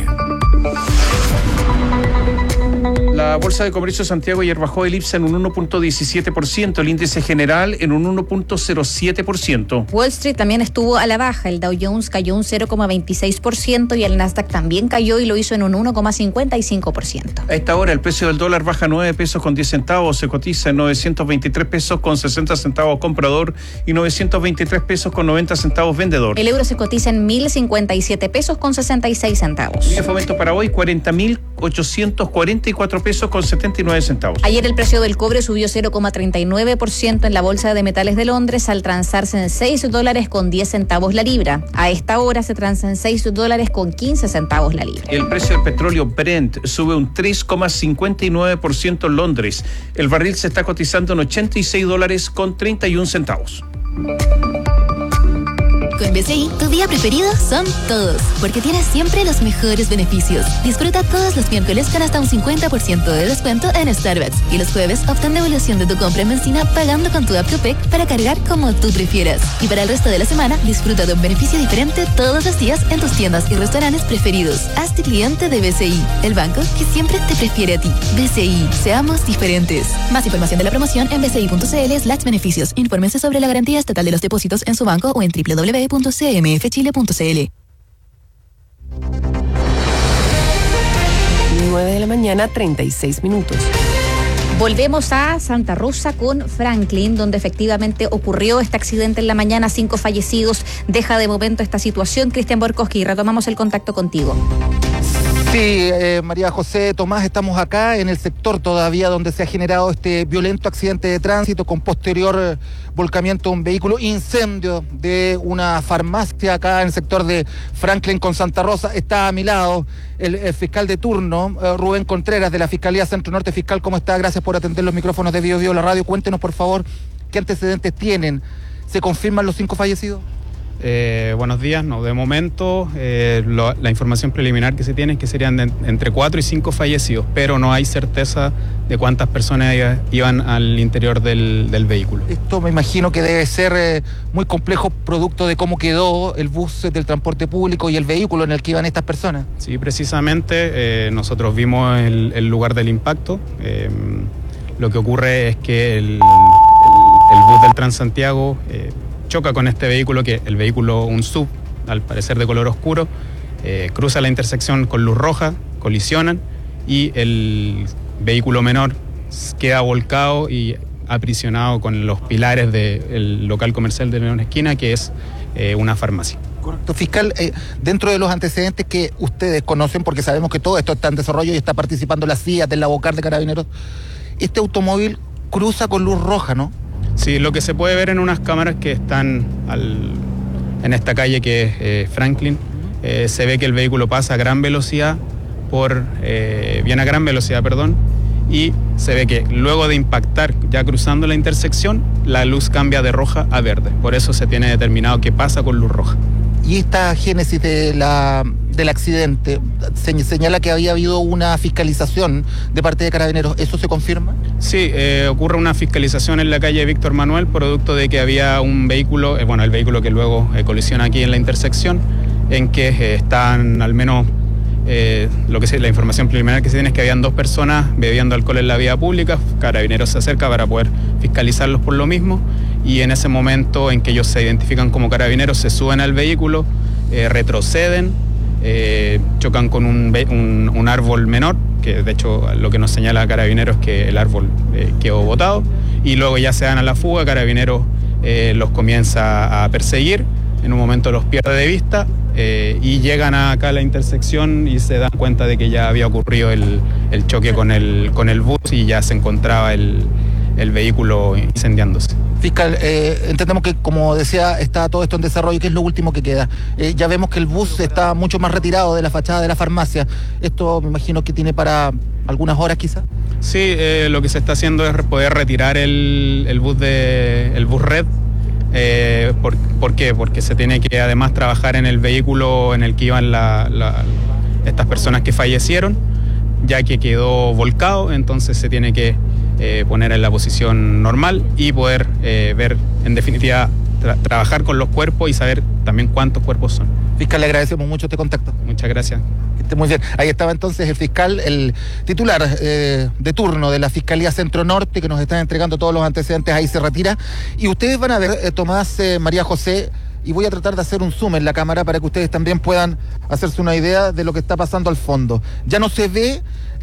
La Bolsa de Comercio de Santiago ayer bajó el IPSA en un 1.17%, el índice general en un 1.07%.
Wall Street también estuvo a la baja, el Dow Jones cayó un 0.26% y el Nasdaq también cayó y lo hizo en un 1.55%.
A esta hora el precio del dólar baja 9 pesos con 10 centavos, se cotiza en 923 pesos con 60 centavos comprador y 923 pesos con 90 centavos vendedor.
El euro se cotiza en 1.057 pesos con 66 centavos.
El fomento para hoy 40.844 pesos con 79 centavos.
Ayer el precio del cobre subió 0.39% en la Bolsa de Metales de Londres al transarse en $6 con 10 centavos la libra. A esta hora se transa en $6 con 15 centavos la libra.
El precio del petróleo Brent sube un 3.59% en Londres. El barril se está cotizando en $86 con 31 centavos.
Con BCI, tu día preferido son todos, porque tienes siempre los mejores beneficios. Disfruta todos los miércoles con hasta un 50% de descuento en Starbucks. Y los jueves obtén devolución de tu compra en benzina pagando con tu app Copec para cargar como tú prefieras. Y para el resto de la semana, disfruta de un beneficio diferente todos los días en tus tiendas y restaurantes preferidos. Hazte cliente de BCI, el banco que siempre te prefiere a ti. BCI, seamos diferentes. Más información de la promoción en bci.cl/beneficios. Infórmense sobre la garantía estatal de los depósitos en su banco o en www.cmfchile.cl.
9 de la mañana, 36 minutos.
Volvemos a Santa Rosa con Franklin, donde efectivamente ocurrió este accidente en la mañana, 5 fallecidos. Deja de momento esta situación. Cristian Borkowski, retomamos el contacto contigo.
Sí, María José Tomás, estamos acá en el sector todavía donde se ha generado este violento accidente de tránsito con posterior volcamiento de un vehículo, incendio de una farmacia acá en el sector de Franklin con Santa Rosa. Está a mi lado el fiscal de turno, Rubén Contreras, de la Fiscalía Centro Norte. Fiscal, ¿cómo está? Gracias por atender los micrófonos de Bio Bio, la radio. Cuéntenos, por favor, ¿qué antecedentes tienen? ¿Se confirman los 5 fallecidos?
Buenos días, no, de momento la información preliminar que se tiene es que serían entre 4 y 5 fallecidos, pero no hay certeza de cuántas personas iban al interior del vehículo.
Esto me imagino que debe ser muy complejo producto de cómo quedó el bus del transporte público y el vehículo en el que iban estas personas.
Sí, precisamente nosotros vimos el lugar del impacto. Lo que ocurre es que el bus del Transantiago choca con este vehículo, que el vehículo, un SUV, al parecer de color oscuro, cruza la intersección con luz roja, colisionan y el vehículo menor queda volcado y aprisionado con los pilares del local comercial de León Esquina, que es una farmacia.
Correcto. Fiscal, dentro de los antecedentes que ustedes conocen, porque sabemos que todo esto está en desarrollo y está participando la CIA, del Labocar de Carabineros, este automóvil cruza con luz roja, ¿no?
Sí, lo que se puede ver en unas cámaras que están en esta calle que es Franklin, se ve que el vehículo pasa a gran velocidad, viene a gran velocidad, y se ve que luego de impactar, ya cruzando la intersección, la luz cambia de roja a verde. Por eso se tiene determinado que pasa con luz roja.
Y esta génesis del accidente señala que había habido una fiscalización de parte de Carabineros. ¿Eso se confirma?
Sí, ocurre una fiscalización en la calle Víctor Manuel, producto de que había un vehículo, el vehículo que luego colisiona aquí en la intersección, en que están al menos, la información preliminar que se tiene es que habían 2 personas bebiendo alcohol en la vía pública. Carabineros se acerca para poder fiscalizarlos por lo mismo y en ese momento en que ellos se identifican como carabineros se suben al vehículo, retroceden, chocan con un árbol menor, que de hecho lo que nos señala Carabineros es que el árbol quedó botado, y luego ya se dan a la fuga. Carabineros los comienza a perseguir, en un momento los pierde de vista y llegan acá a la intersección y se dan cuenta de que ya había ocurrido el choque con el bus y ya se encontraba el vehículo incendiándose.
Fiscal, entendemos que, como decía, está todo esto en desarrollo, que es lo último que queda. Ya vemos que el bus está mucho más retirado de la fachada de la farmacia. Esto me imagino que tiene para algunas horas quizás.
Sí, lo que se está haciendo es poder retirar el bus red. ¿Por qué? Porque se tiene que además trabajar en el vehículo en el que iban estas personas que fallecieron, ya que quedó volcado, entonces se tiene que poner en la posición normal y poder ver, en definitiva, trabajar con los cuerpos y saber también cuántos cuerpos son.
Fiscal, le agradecemos mucho este contacto.
Muchas gracias.
Que esté muy bien. Ahí estaba entonces el fiscal, el titular de turno de la Fiscalía Centro Norte, que nos está entregando todos los antecedentes. Ahí se retira. Y ustedes van a ver, Tomás, María José, y voy a tratar de hacer un zoom en la cámara para que ustedes también puedan hacerse una idea de lo que está pasando al fondo. Ya no se ve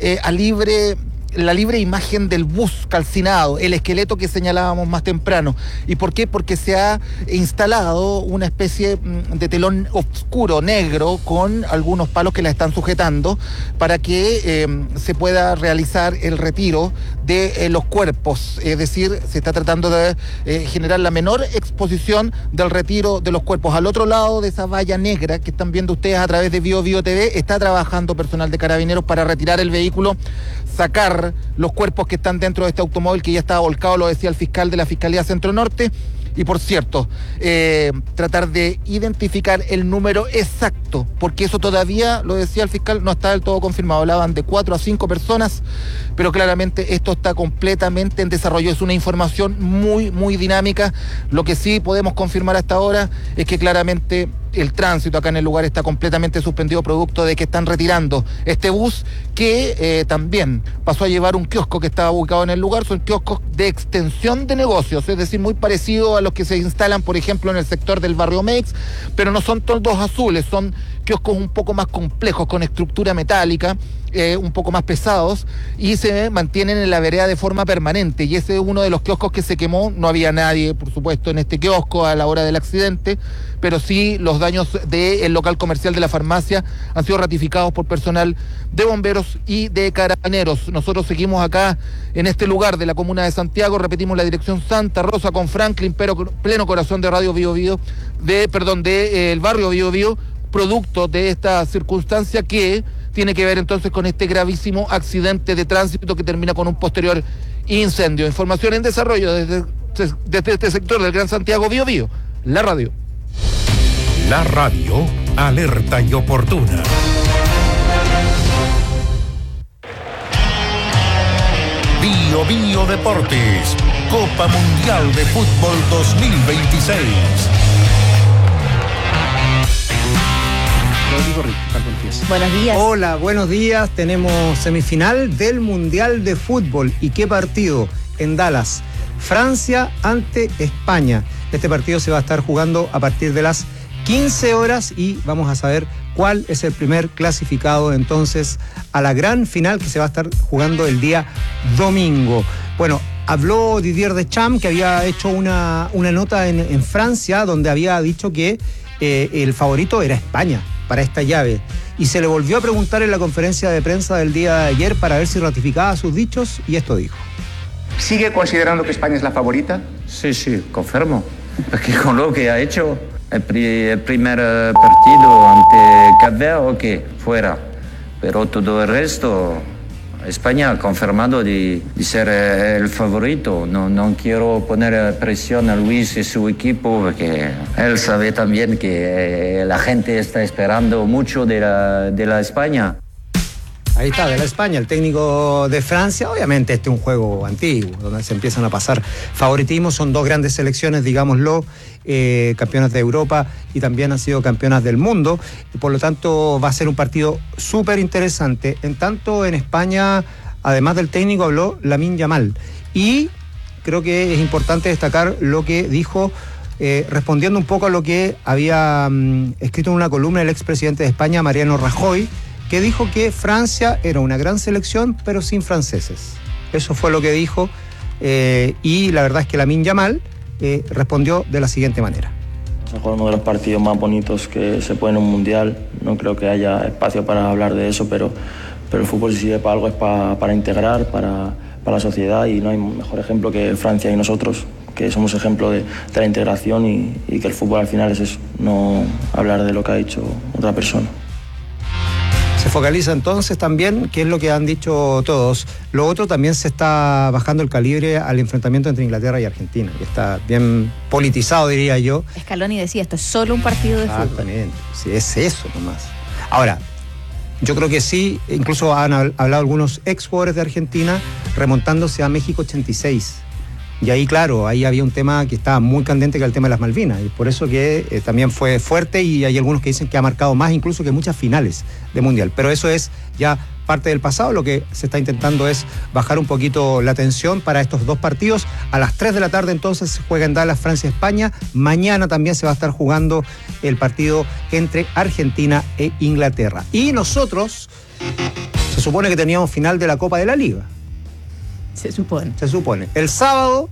la libre imagen del bus calcinado, el esqueleto que señalábamos más temprano. ¿Y por qué? Porque se ha instalado una especie de telón oscuro, negro, con algunos palos que la están sujetando para que se pueda realizar el retiro de los cuerpos. Es decir, se está tratando de generar la menor exposición del retiro de los cuerpos. Al otro lado de esa valla negra que están viendo ustedes a través de Bio Bio TV, está trabajando personal de Carabineros para retirar el vehículo, sacar los cuerpos que están dentro de este automóvil que ya estaba volcado, lo decía el fiscal de la Fiscalía Centro Norte. Y por cierto, tratar de identificar el número exacto, porque eso todavía, lo decía el fiscal, no está del todo confirmado. Hablaban de 4 a 5 personas, pero claramente esto está completamente en desarrollo. Es una información muy, muy dinámica. Lo que sí podemos confirmar hasta ahora es que claramente el tránsito acá en el lugar está completamente suspendido producto de que están retirando este bus que también pasó a llevar un kiosco que estaba ubicado en el lugar. Son kioscos de extensión de negocios, es decir, muy parecido a los que se instalan, por ejemplo, en el sector del barrio Mex, pero no son todos azules, son kioscos un poco más complejos, con estructura metálica, un poco más pesados, y se mantienen en la vereda de forma permanente. Y ese es uno de los kioscos que se quemó. No había nadie, por supuesto, en este kiosco a la hora del accidente, pero sí los daños del local comercial de la farmacia han sido ratificados por personal de bomberos y de Carabineros. Nosotros seguimos acá en este lugar de la comuna de Santiago, repetimos la dirección Santa Rosa con Franklin, pero pleno corazón de Radio Bio Bio, el barrio Bio Bio, producto de esta circunstancia que tiene que ver entonces con este gravísimo accidente de tránsito que termina con un posterior incendio. Información en desarrollo desde este sector del Gran Santiago. Bio Bio, la radio.
La radio, alerta y oportuna. Bio Bio Deportes, Copa Mundial de Fútbol 2026.
Buenos días.
Hola, buenos días. Tenemos semifinal del Mundial de Fútbol. ¿Y qué partido? En Dallas. Francia ante España. Este partido se va a estar jugando a partir de las 15 horas y vamos a saber cuál es el primer clasificado entonces a la gran final que se va a estar jugando el día domingo. Bueno, habló Didier Deschamps, que había hecho una nota en Francia donde había dicho que el favorito era España para esta llave, y se le volvió a preguntar en la conferencia de prensa del día de ayer para ver si ratificaba sus dichos, y esto dijo.
¿Sigue considerando que España es la favorita?
Sí, confirmo, porque con lo que ha hecho el primer partido ante Cabo Verde, fuera, pero todo el resto, España ha confirmado de ser el favorito. No quiero poner presión a Luis y su equipo, porque él sabe también que la gente está esperando mucho de la España.
Ahí está, de la España, el técnico de Francia. Obviamente este es un juego antiguo, donde se empiezan a pasar favoritismos. Son dos grandes selecciones, digámoslo, campeonas de Europa y también han sido campeonas del mundo. Y por lo tanto va a ser un partido súper interesante. En tanto, en España, además del técnico, habló Lamine Yamal. Y creo que es importante destacar lo que dijo, respondiendo un poco a lo que había escrito en una columna el expresidente de España, Mariano Rajoy, que dijo que Francia era una gran selección, pero sin franceses. Eso fue lo que dijo, y la verdad es que Lamine Yamal respondió de la siguiente manera.
Se juega uno de los partidos más bonitos que se puede en un mundial. No creo que haya espacio para hablar de eso, pero el fútbol, si sirve para algo, es para integrar, para la sociedad, y no hay mejor ejemplo que Francia y nosotros, que somos ejemplo de la integración, y que el fútbol al final es eso, no hablar de lo que ha hecho otra persona.
Se focaliza entonces también, que es lo que han dicho todos. Lo otro, también se está bajando el calibre al enfrentamiento entre Inglaterra y Argentina, que está bien politizado, diría yo.
Scaloni decía, esto es solo un partido de fútbol.
Exactamente, sí, es eso nomás. Ahora, yo creo que sí, incluso han hablado algunos ex jugadores de Argentina remontándose a México 86. Y ahí, claro, ahí había un tema que estaba muy candente, que era el tema de las Malvinas, y por eso que también fue fuerte, y hay algunos que dicen que ha marcado más incluso que muchas finales de Mundial. Pero eso es ya parte del pasado. Lo que se está intentando es bajar un poquito la tensión para estos dos partidos. A las 3 de la tarde entonces se juega en Dallas, Francia-España. Mañana también se va a estar jugando el partido entre Argentina e Inglaterra. Y nosotros, se supone que teníamos final de la Copa de la Liga.
Se supone.
El sábado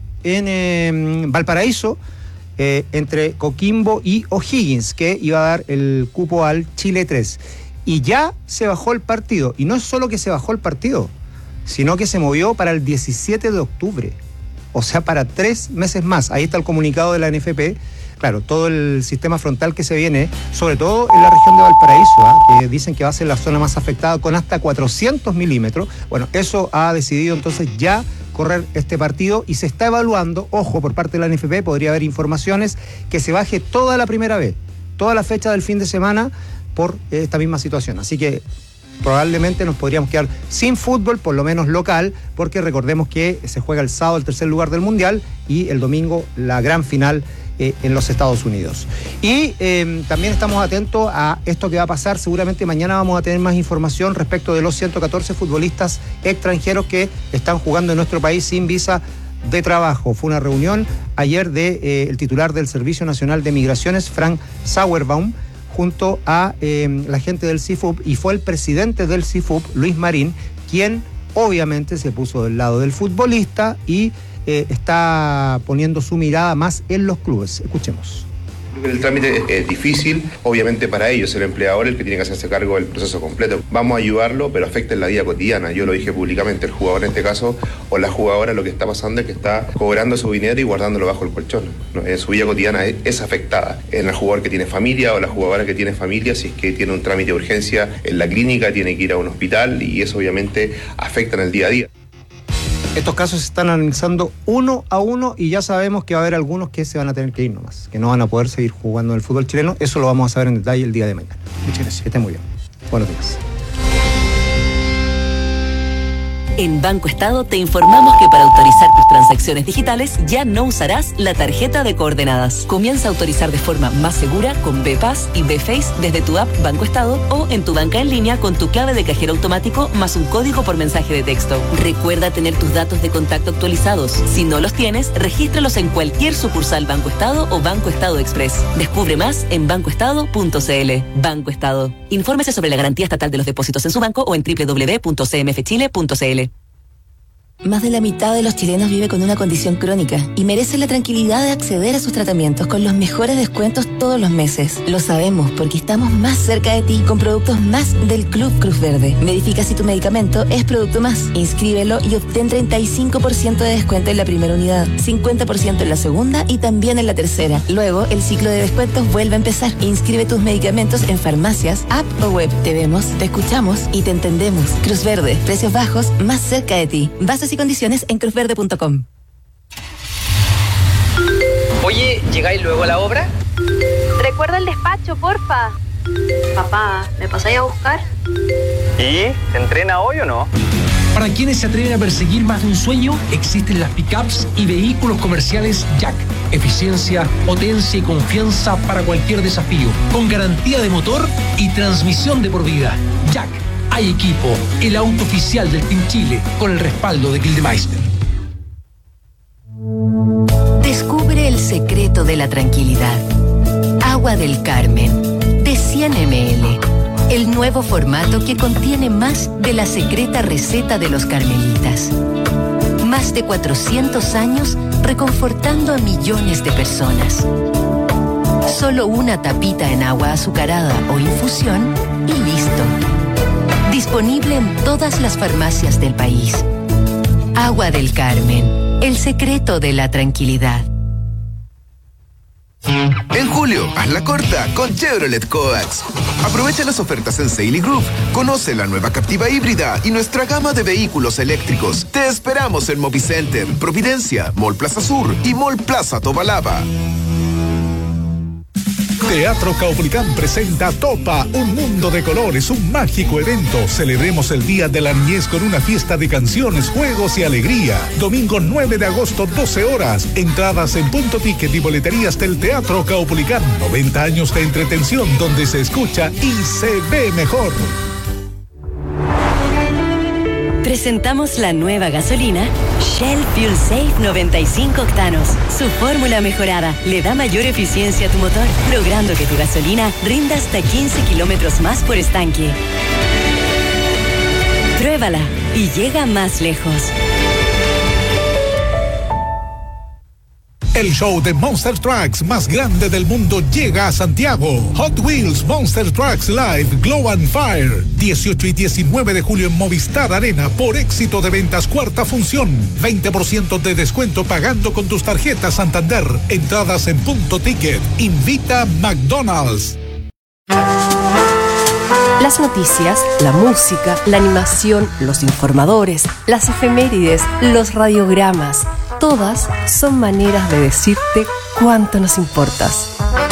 en Valparaíso, entre Coquimbo y O'Higgins, que iba a dar el cupo al Chile 3. Y ya se bajó el partido. Y no es solo que se bajó el partido, sino que se movió para el 17 de octubre. O sea, para 3 meses más. Ahí está el comunicado de la NFP. Claro, todo el sistema frontal que se viene, sobre todo en la región de Valparaíso, que dicen que va a ser la zona más afectada con hasta 400 milímetros. Bueno, eso ha decidido entonces ya correr este partido, y se está evaluando, ojo, por parte de la NFP, podría haber informaciones, que se baje toda la primera vez, toda la fecha del fin de semana, por esta misma situación. Así que probablemente nos podríamos quedar sin fútbol, por lo menos local, porque recordemos que se juega el sábado el tercer lugar del Mundial, y el domingo la gran final en los Estados Unidos. Y también estamos atentos a esto que va a pasar. Seguramente mañana vamos a tener más información respecto de los 114 futbolistas extranjeros que están jugando en nuestro país sin visa de trabajo. Fue una reunión ayer del titular del Servicio Nacional de Migraciones, Frank Sauerbaum, junto a la gente del CIFUP, y fue el presidente del CIFUP, Luis Marín, quien obviamente se puso del lado del futbolista y está poniendo su mirada más en los clubes. Escuchemos.
El trámite es difícil, obviamente para ellos, el empleador, el que tiene que hacerse cargo del proceso completo. Vamos a ayudarlo, pero afecta en la vida cotidiana. Yo lo dije públicamente, el jugador en este caso, o la jugadora, lo que está pasando es que está cobrando su dinero y guardándolo bajo el colchón. Su vida cotidiana es afectada. En el jugador que tiene familia o la jugadora que tiene familia, si es que tiene un trámite de urgencia en la clínica, tiene que ir a un hospital, y eso obviamente afecta en el día a día.
Estos casos se están analizando uno a uno, y ya sabemos que va a haber algunos que se van a tener que ir nomás, que no van a poder seguir jugando en el fútbol chileno. Eso lo vamos a saber en detalle el día de mañana. Muchas gracias. Que estén muy bien. Buenos días.
En Banco Estado te informamos que para autorizar tus transacciones digitales ya no usarás la tarjeta de coordenadas. Comienza a autorizar de forma más segura con BPass y BFace desde tu app Banco Estado o en tu banca en línea con tu clave de cajero automático más un código por mensaje de texto. Recuerda tener tus datos de contacto actualizados. Si no los tienes, regístralos en cualquier sucursal Banco Estado o Banco Estado Express. Descubre más en bancoestado.cl. Banco Estado. Infórmese sobre la garantía estatal de los depósitos en su banco o en www.cmfchile.cl.
Más de la mitad de los chilenos vive con una condición crónica y merece la tranquilidad de acceder a sus tratamientos con los mejores descuentos todos los meses. Lo sabemos porque estamos más cerca de ti con productos más del Club Cruz Verde. Verifica si tu medicamento es Producto Más. Inscríbelo y obtén 35% de descuento en la primera unidad, 50% en la segunda y también en la tercera. Luego, el ciclo de descuentos vuelve a empezar. Inscribe tus medicamentos en farmacias, app o web. Te vemos, te escuchamos y te entendemos. Cruz Verde, precios bajos, más cerca de ti. Bases y condiciones en cruzverde.com.
Oye, ¿llegáis luego a la obra?
Recuerda el despacho, porfa. Papá, ¿me pasáis a buscar?
¿Y? ¿Se entrena hoy o no?
Para quienes se atreven a perseguir más de un sueño, existen las pickups y vehículos comerciales Jack. Eficiencia, potencia y confianza para cualquier desafío, con garantía de motor y transmisión de por vida. Jack. Hay equipo, el auto oficial del Team Chile, con el respaldo de Gildemeister.
secreto de la tranquilidad. Agua del Carmen, de 100 ml. El nuevo formato que contiene más de la secreta receta de los carmelitas. Más de 400 años reconfortando a millones de personas. Solo una tapita en agua azucarada o infusión y listo. Disponible en todas las farmacias del país. Agua del Carmen, el secreto de la tranquilidad.
En julio, hazla corta con Chevrolet Coax. Aprovecha las ofertas en Saily Group. Conoce la nueva Captiva híbrida y nuestra gama de vehículos eléctricos. Te esperamos en Movicenter, Providencia, Mall Plaza Sur y Mall Plaza Tobalaba.
Teatro Caupolicán presenta Topa, un mundo de colores, un mágico evento. Celebremos el Día de la Niñez con una fiesta de canciones, juegos y alegría. Domingo 9 de agosto, 12 horas. Entradas en Punto Ticket y boleterías del Teatro Caupolicán. 90 años de entretención donde se escucha y se ve mejor.
Presentamos la nueva gasolina Shell Fuel Safe 95 octanos. Su fórmula mejorada le da mayor eficiencia a tu motor, logrando que tu gasolina rinda hasta 15 kilómetros más por estanque. Pruébala y llega más lejos.
El show de Monster Trucks más grande del mundo llega a Santiago. Hot Wheels Monster Trucks Live Glow and Fire. 18 y 19 de julio en Movistar Arena por éxito de ventas cuarta función. 20% de descuento pagando con tus tarjetas Santander. Entradas en Punto Ticket. Invita McDonald's.
Las noticias, la música, la animación, los informadores, las efemérides, los radiogramas, todas son maneras de decirte cuánto nos importas.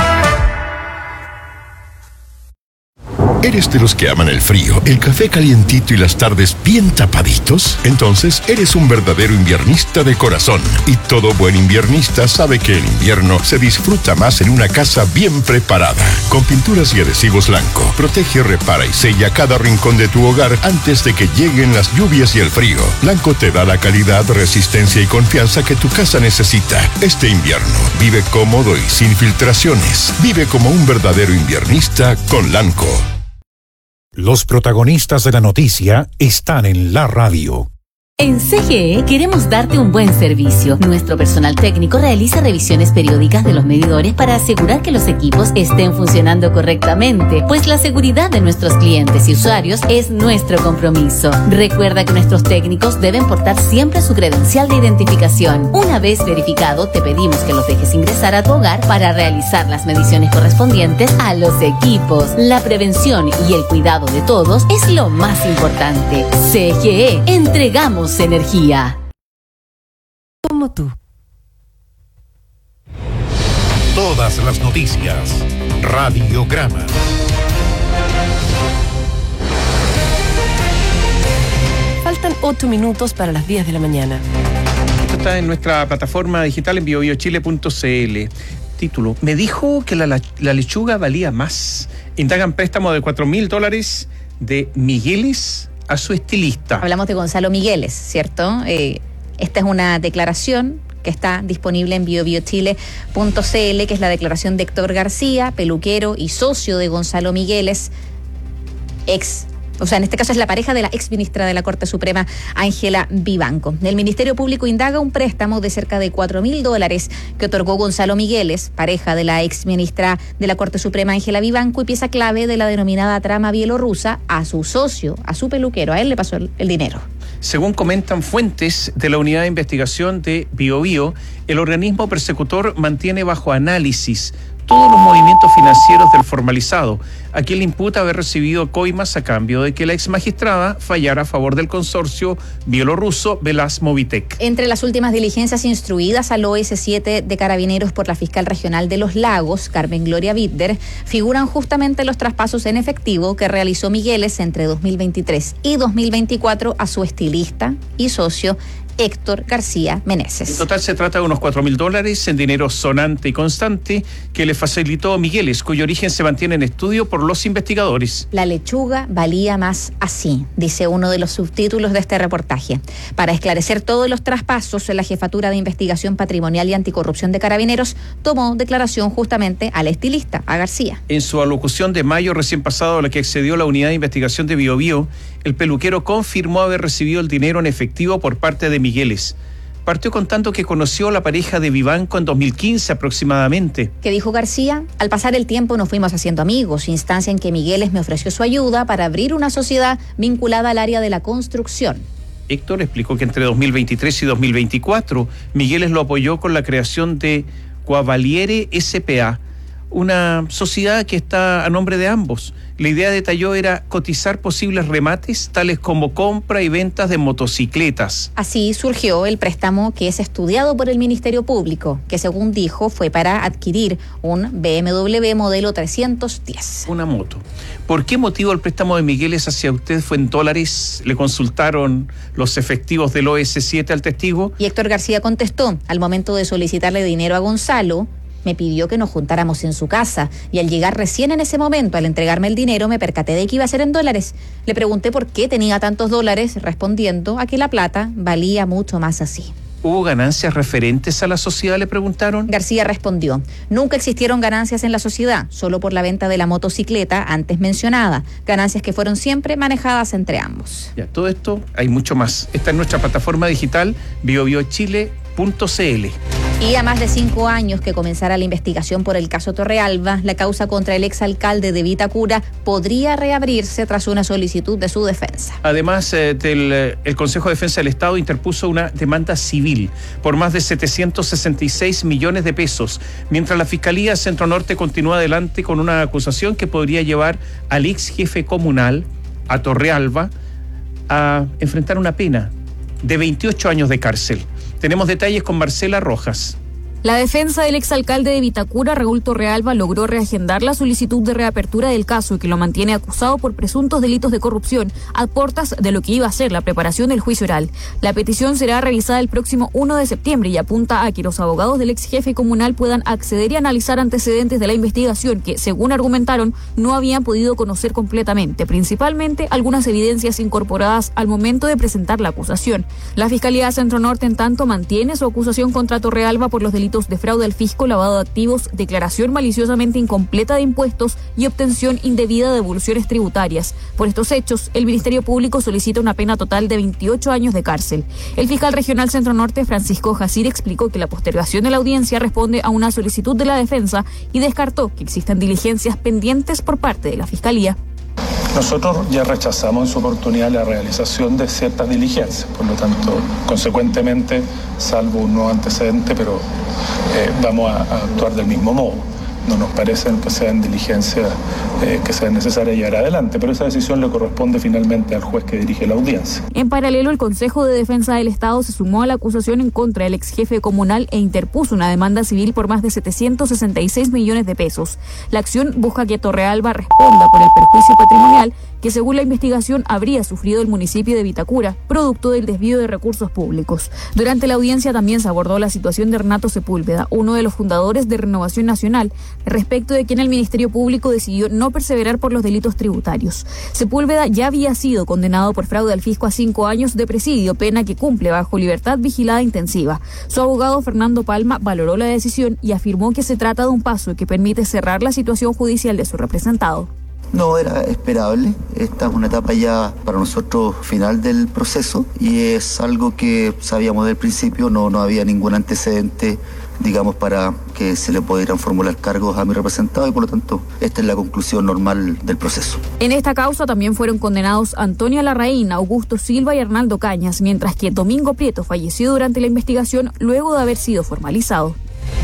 ¿Eres de los que aman el frío, el café calientito y las tardes bien tapaditos? Entonces eres un verdadero inviernista de corazón. Y todo buen inviernista sabe que el invierno se disfruta más en una casa bien preparada. Con pinturas y adhesivos Lanco, protege, repara y sella cada rincón de tu hogar antes de que lleguen las lluvias y el frío. Lanco te da la calidad, resistencia y confianza que tu casa necesita. Este invierno, vive cómodo y sin filtraciones. Vive como un verdadero inviernista con Lanco.
Los protagonistas de la noticia están en la radio.
En CGE queremos darte un buen servicio. Nuestro personal técnico realiza revisiones periódicas de los medidores para asegurar que los equipos estén funcionando correctamente, pues la seguridad de nuestros clientes y usuarios es nuestro compromiso. Recuerda que nuestros técnicos deben portar siempre su credencial de identificación. Una vez verificado, te pedimos que los dejes ingresar a tu hogar para realizar las mediciones correspondientes a los equipos. La prevención y el cuidado de todos es lo más importante. CGE, entregamos energía.
Como tú.
Todas las noticias. Radiograma.
Faltan 8 minutos para las 10 de la mañana.
Esto está en nuestra plataforma digital en biobiochile.cl. Título: me dijo que la lechuga valía más. Indagan préstamo de $4,000 de Migueles a su estilista.
Hablamos de Gonzalo Migueles, ¿cierto? Esta es una declaración que está disponible en biobiochile.cl, que es la declaración de Héctor García, peluquero y socio de Gonzalo Migueles, en este caso es la pareja de la exministra de la Corte Suprema, Ángela Vivanco. El Ministerio Público indaga un préstamo de cerca de $4,000 que otorgó Gonzalo Migueles, pareja de la exministra de la Corte Suprema, Ángela Vivanco, y pieza clave de la denominada trama bielorrusa, a su socio, a su peluquero. A él le pasó el dinero.
Según comentan fuentes de la Unidad de Investigación de BioBio, el organismo persecutor mantiene bajo análisis todos los movimientos financieros del formalizado, a quien le imputa haber recibido coimas a cambio de que la exmagistrada fallara a favor del consorcio bielorruso Velaz Movitec.
Entre las últimas diligencias instruidas al OS7 de Carabineros por la fiscal regional de Los Lagos, Carmen Gloria Bitter, figuran justamente los traspasos en efectivo que realizó Migueles entre 2023 y 2024 a su estilista y socio Héctor García Meneses.
En total se trata de unos $4.000 en dinero sonante y constante que le facilitó Migueles, cuyo origen se mantiene en estudio por los investigadores.
La lechuga valía más así, dice uno de los subtítulos de este reportaje. Para esclarecer todos los traspasos, la Jefatura de Investigación Patrimonial y Anticorrupción de Carabineros tomó declaración justamente al estilista, a García.
En su alocución de mayo recién pasado, a la que accedió la Unidad de Investigación de Biobío, el peluquero confirmó haber recibido el dinero en efectivo por parte de Migueles. Partió contando que conoció a la pareja de Vivanco en 2015 aproximadamente.
¿Qué dijo García? Al pasar el tiempo nos fuimos haciendo amigos, instancia en que Migueles me ofreció su ayuda para abrir una sociedad vinculada al área de la construcción.
Héctor explicó que entre 2023 y 2024, Migueles lo apoyó con la creación de Coavaliere S.p.A., una sociedad que está a nombre de ambos. La idea, detalló, era cotizar posibles remates, tales como compra y ventas de motocicletas.
Así surgió el préstamo que es estudiado por el Ministerio Público, que según dijo fue para adquirir un BMW modelo 310.
Una moto. ¿Por qué motivo el préstamo de Migueles hacia usted fue en dólares? ¿Le consultaron los efectivos del OS7 al testigo?
Y Héctor García contestó, al momento de solicitarle dinero a Gonzalo, me pidió que nos juntáramos en su casa y al llegar recién en ese momento, al entregarme el dinero, me percaté de que iba a ser en dólares. Le pregunté por qué tenía tantos dólares, respondiendo a que la plata valía mucho más así.
¿Hubo ganancias referentes a la sociedad?, le preguntaron.
García respondió, nunca existieron ganancias en la sociedad, solo por la venta de la motocicleta antes mencionada, ganancias que fueron siempre manejadas entre ambos.
Ya, todo esto hay mucho más. Está en nuestra plataforma digital biobiochile.cl.
Y a más de 5 años que comenzara la investigación por el caso Torrealba, la causa contra el exalcalde de Vitacura podría reabrirse tras una solicitud de su defensa.
Además, el Consejo de Defensa del Estado interpuso una demanda civil por más de 766 millones de pesos, mientras la Fiscalía Centro Norte continúa adelante con una acusación que podría llevar al ex jefe comunal, a Torrealba, a enfrentar una pena de 28 años de cárcel. Tenemos detalles con Marcela Rojas.
La defensa del exalcalde de Vitacura, Raúl Torrealba, logró reagendar la solicitud de reapertura del caso y que lo mantiene acusado por presuntos delitos de corrupción a puertas de lo que iba a ser la preparación del juicio oral. La petición será revisada el próximo 1 de septiembre y apunta a que los abogados del ex jefe comunal puedan acceder y analizar antecedentes de la investigación que, según argumentaron, no habían podido conocer completamente, principalmente algunas evidencias incorporadas al momento de presentar la acusación. La Fiscalía Centro Norte, en tanto, mantiene su acusación contra Torrealba por los delitos de fraude al fisco, lavado de activos, declaración maliciosamente incompleta de impuestos y obtención indebida de devoluciones tributarias. Por estos hechos, el Ministerio Público solicita una pena total de 28 años de cárcel. El fiscal regional Centro Norte, Francisco Jacir, explicó que la postergación de la audiencia responde a una solicitud de la defensa y descartó que existan diligencias pendientes por parte de la Fiscalía.
Nosotros ya rechazamos en su oportunidad la realización de ciertas diligencias, por lo tanto, consecuentemente, salvo un nuevo antecedente, pero vamos a actuar del mismo modo. No nos parecen que sean diligencias que sean necesarias llevar adelante, pero esa decisión le corresponde finalmente al juez que dirige la audiencia.
En paralelo, el Consejo de Defensa del Estado se sumó a la acusación en contra del ex jefe comunal e interpuso una demanda civil por más de 766 millones de pesos. La acción busca que Torrealba responda por el perjuicio patrimonial que, según la investigación, habría sufrido el municipio de Vitacura, producto del desvío de recursos públicos. Durante la audiencia también se abordó la situación de Renato Sepúlveda, uno de los fundadores de Renovación Nacional, respecto de quien el Ministerio Público decidió no perseverar por los delitos tributarios. Sepúlveda ya había sido condenado por fraude al fisco a 5 años de presidio, pena que cumple bajo libertad vigilada intensiva. Su abogado, Fernando Palma, valoró la decisión y afirmó que se trata de un paso que permite cerrar la situación judicial de su representado.
No era esperable, esta es una etapa ya para nosotros final del proceso y es algo que sabíamos del principio, no había ningún antecedente, digamos, para que se le pudieran formular cargos a mi representado y por lo tanto esta es la conclusión normal del proceso.
En esta causa también fueron condenados Antonio Larraín, Augusto Silva y Arnaldo Cañas, mientras que Domingo Prieto falleció durante la investigación luego de haber sido formalizado.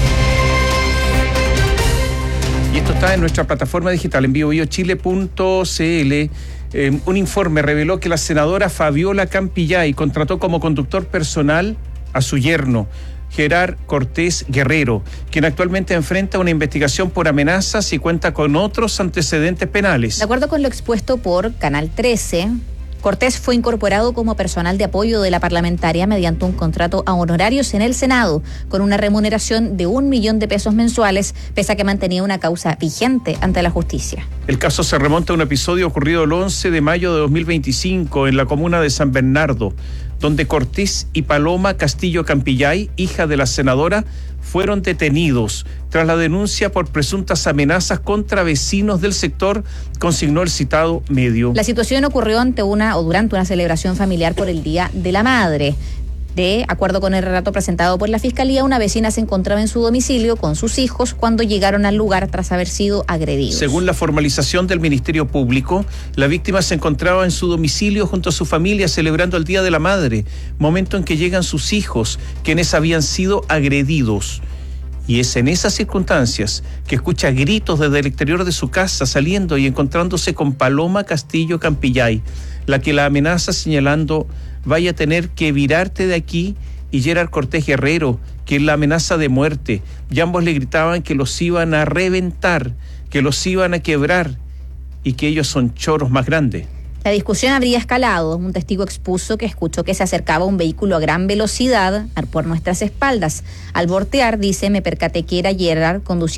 Y esto está en nuestra plataforma digital en biobiochile.cl. Un informe reveló que la senadora Fabiola Campillay contrató como conductor personal a su yerno, Gerard Cortés Guerrero, quien actualmente enfrenta una investigación por amenazas y cuenta con otros antecedentes penales.
De acuerdo con lo expuesto por Canal 13, Cortés fue incorporado como personal de apoyo de la parlamentaria mediante un contrato a honorarios en el Senado, con una remuneración de 1 millón de pesos mensuales, pese a que mantenía una causa vigente ante la justicia.
El caso se remonta a un episodio ocurrido el 11 de mayo de 2025 en la comuna de San Bernardo, donde Cortés y Paloma Castillo Campillay, hija de la senadora, fueron detenidos tras la denuncia por presuntas amenazas contra vecinos del sector, consignó el citado medio.
La situación ocurrió durante una celebración familiar por el Día de la Madre. De acuerdo con el relato presentado por la Fiscalía, una vecina se encontraba en su domicilio con sus hijos cuando llegaron al lugar tras haber sido agredidos.
Según la formalización del Ministerio Público, la víctima se encontraba en su domicilio junto a su familia celebrando el Día de la Madre, momento en que llegan sus hijos, quienes habían sido agredidos. Y es en esas circunstancias que escucha gritos desde el exterior de su casa saliendo y encontrándose con Paloma Castillo Campillay, la que la amenaza señalando: vaya a tener que virarte de aquí, y Gerard Cortés Guerrero, que la amenaza de muerte, y ambos le gritaban que los iban a reventar, que los iban a quebrar y que ellos son choros más grandes.
La discusión habría escalado. Un testigo expuso que escuchó que se acercaba un vehículo a gran velocidad por nuestras espaldas. Al voltear, dice, me percaté que era Gerard conduciendo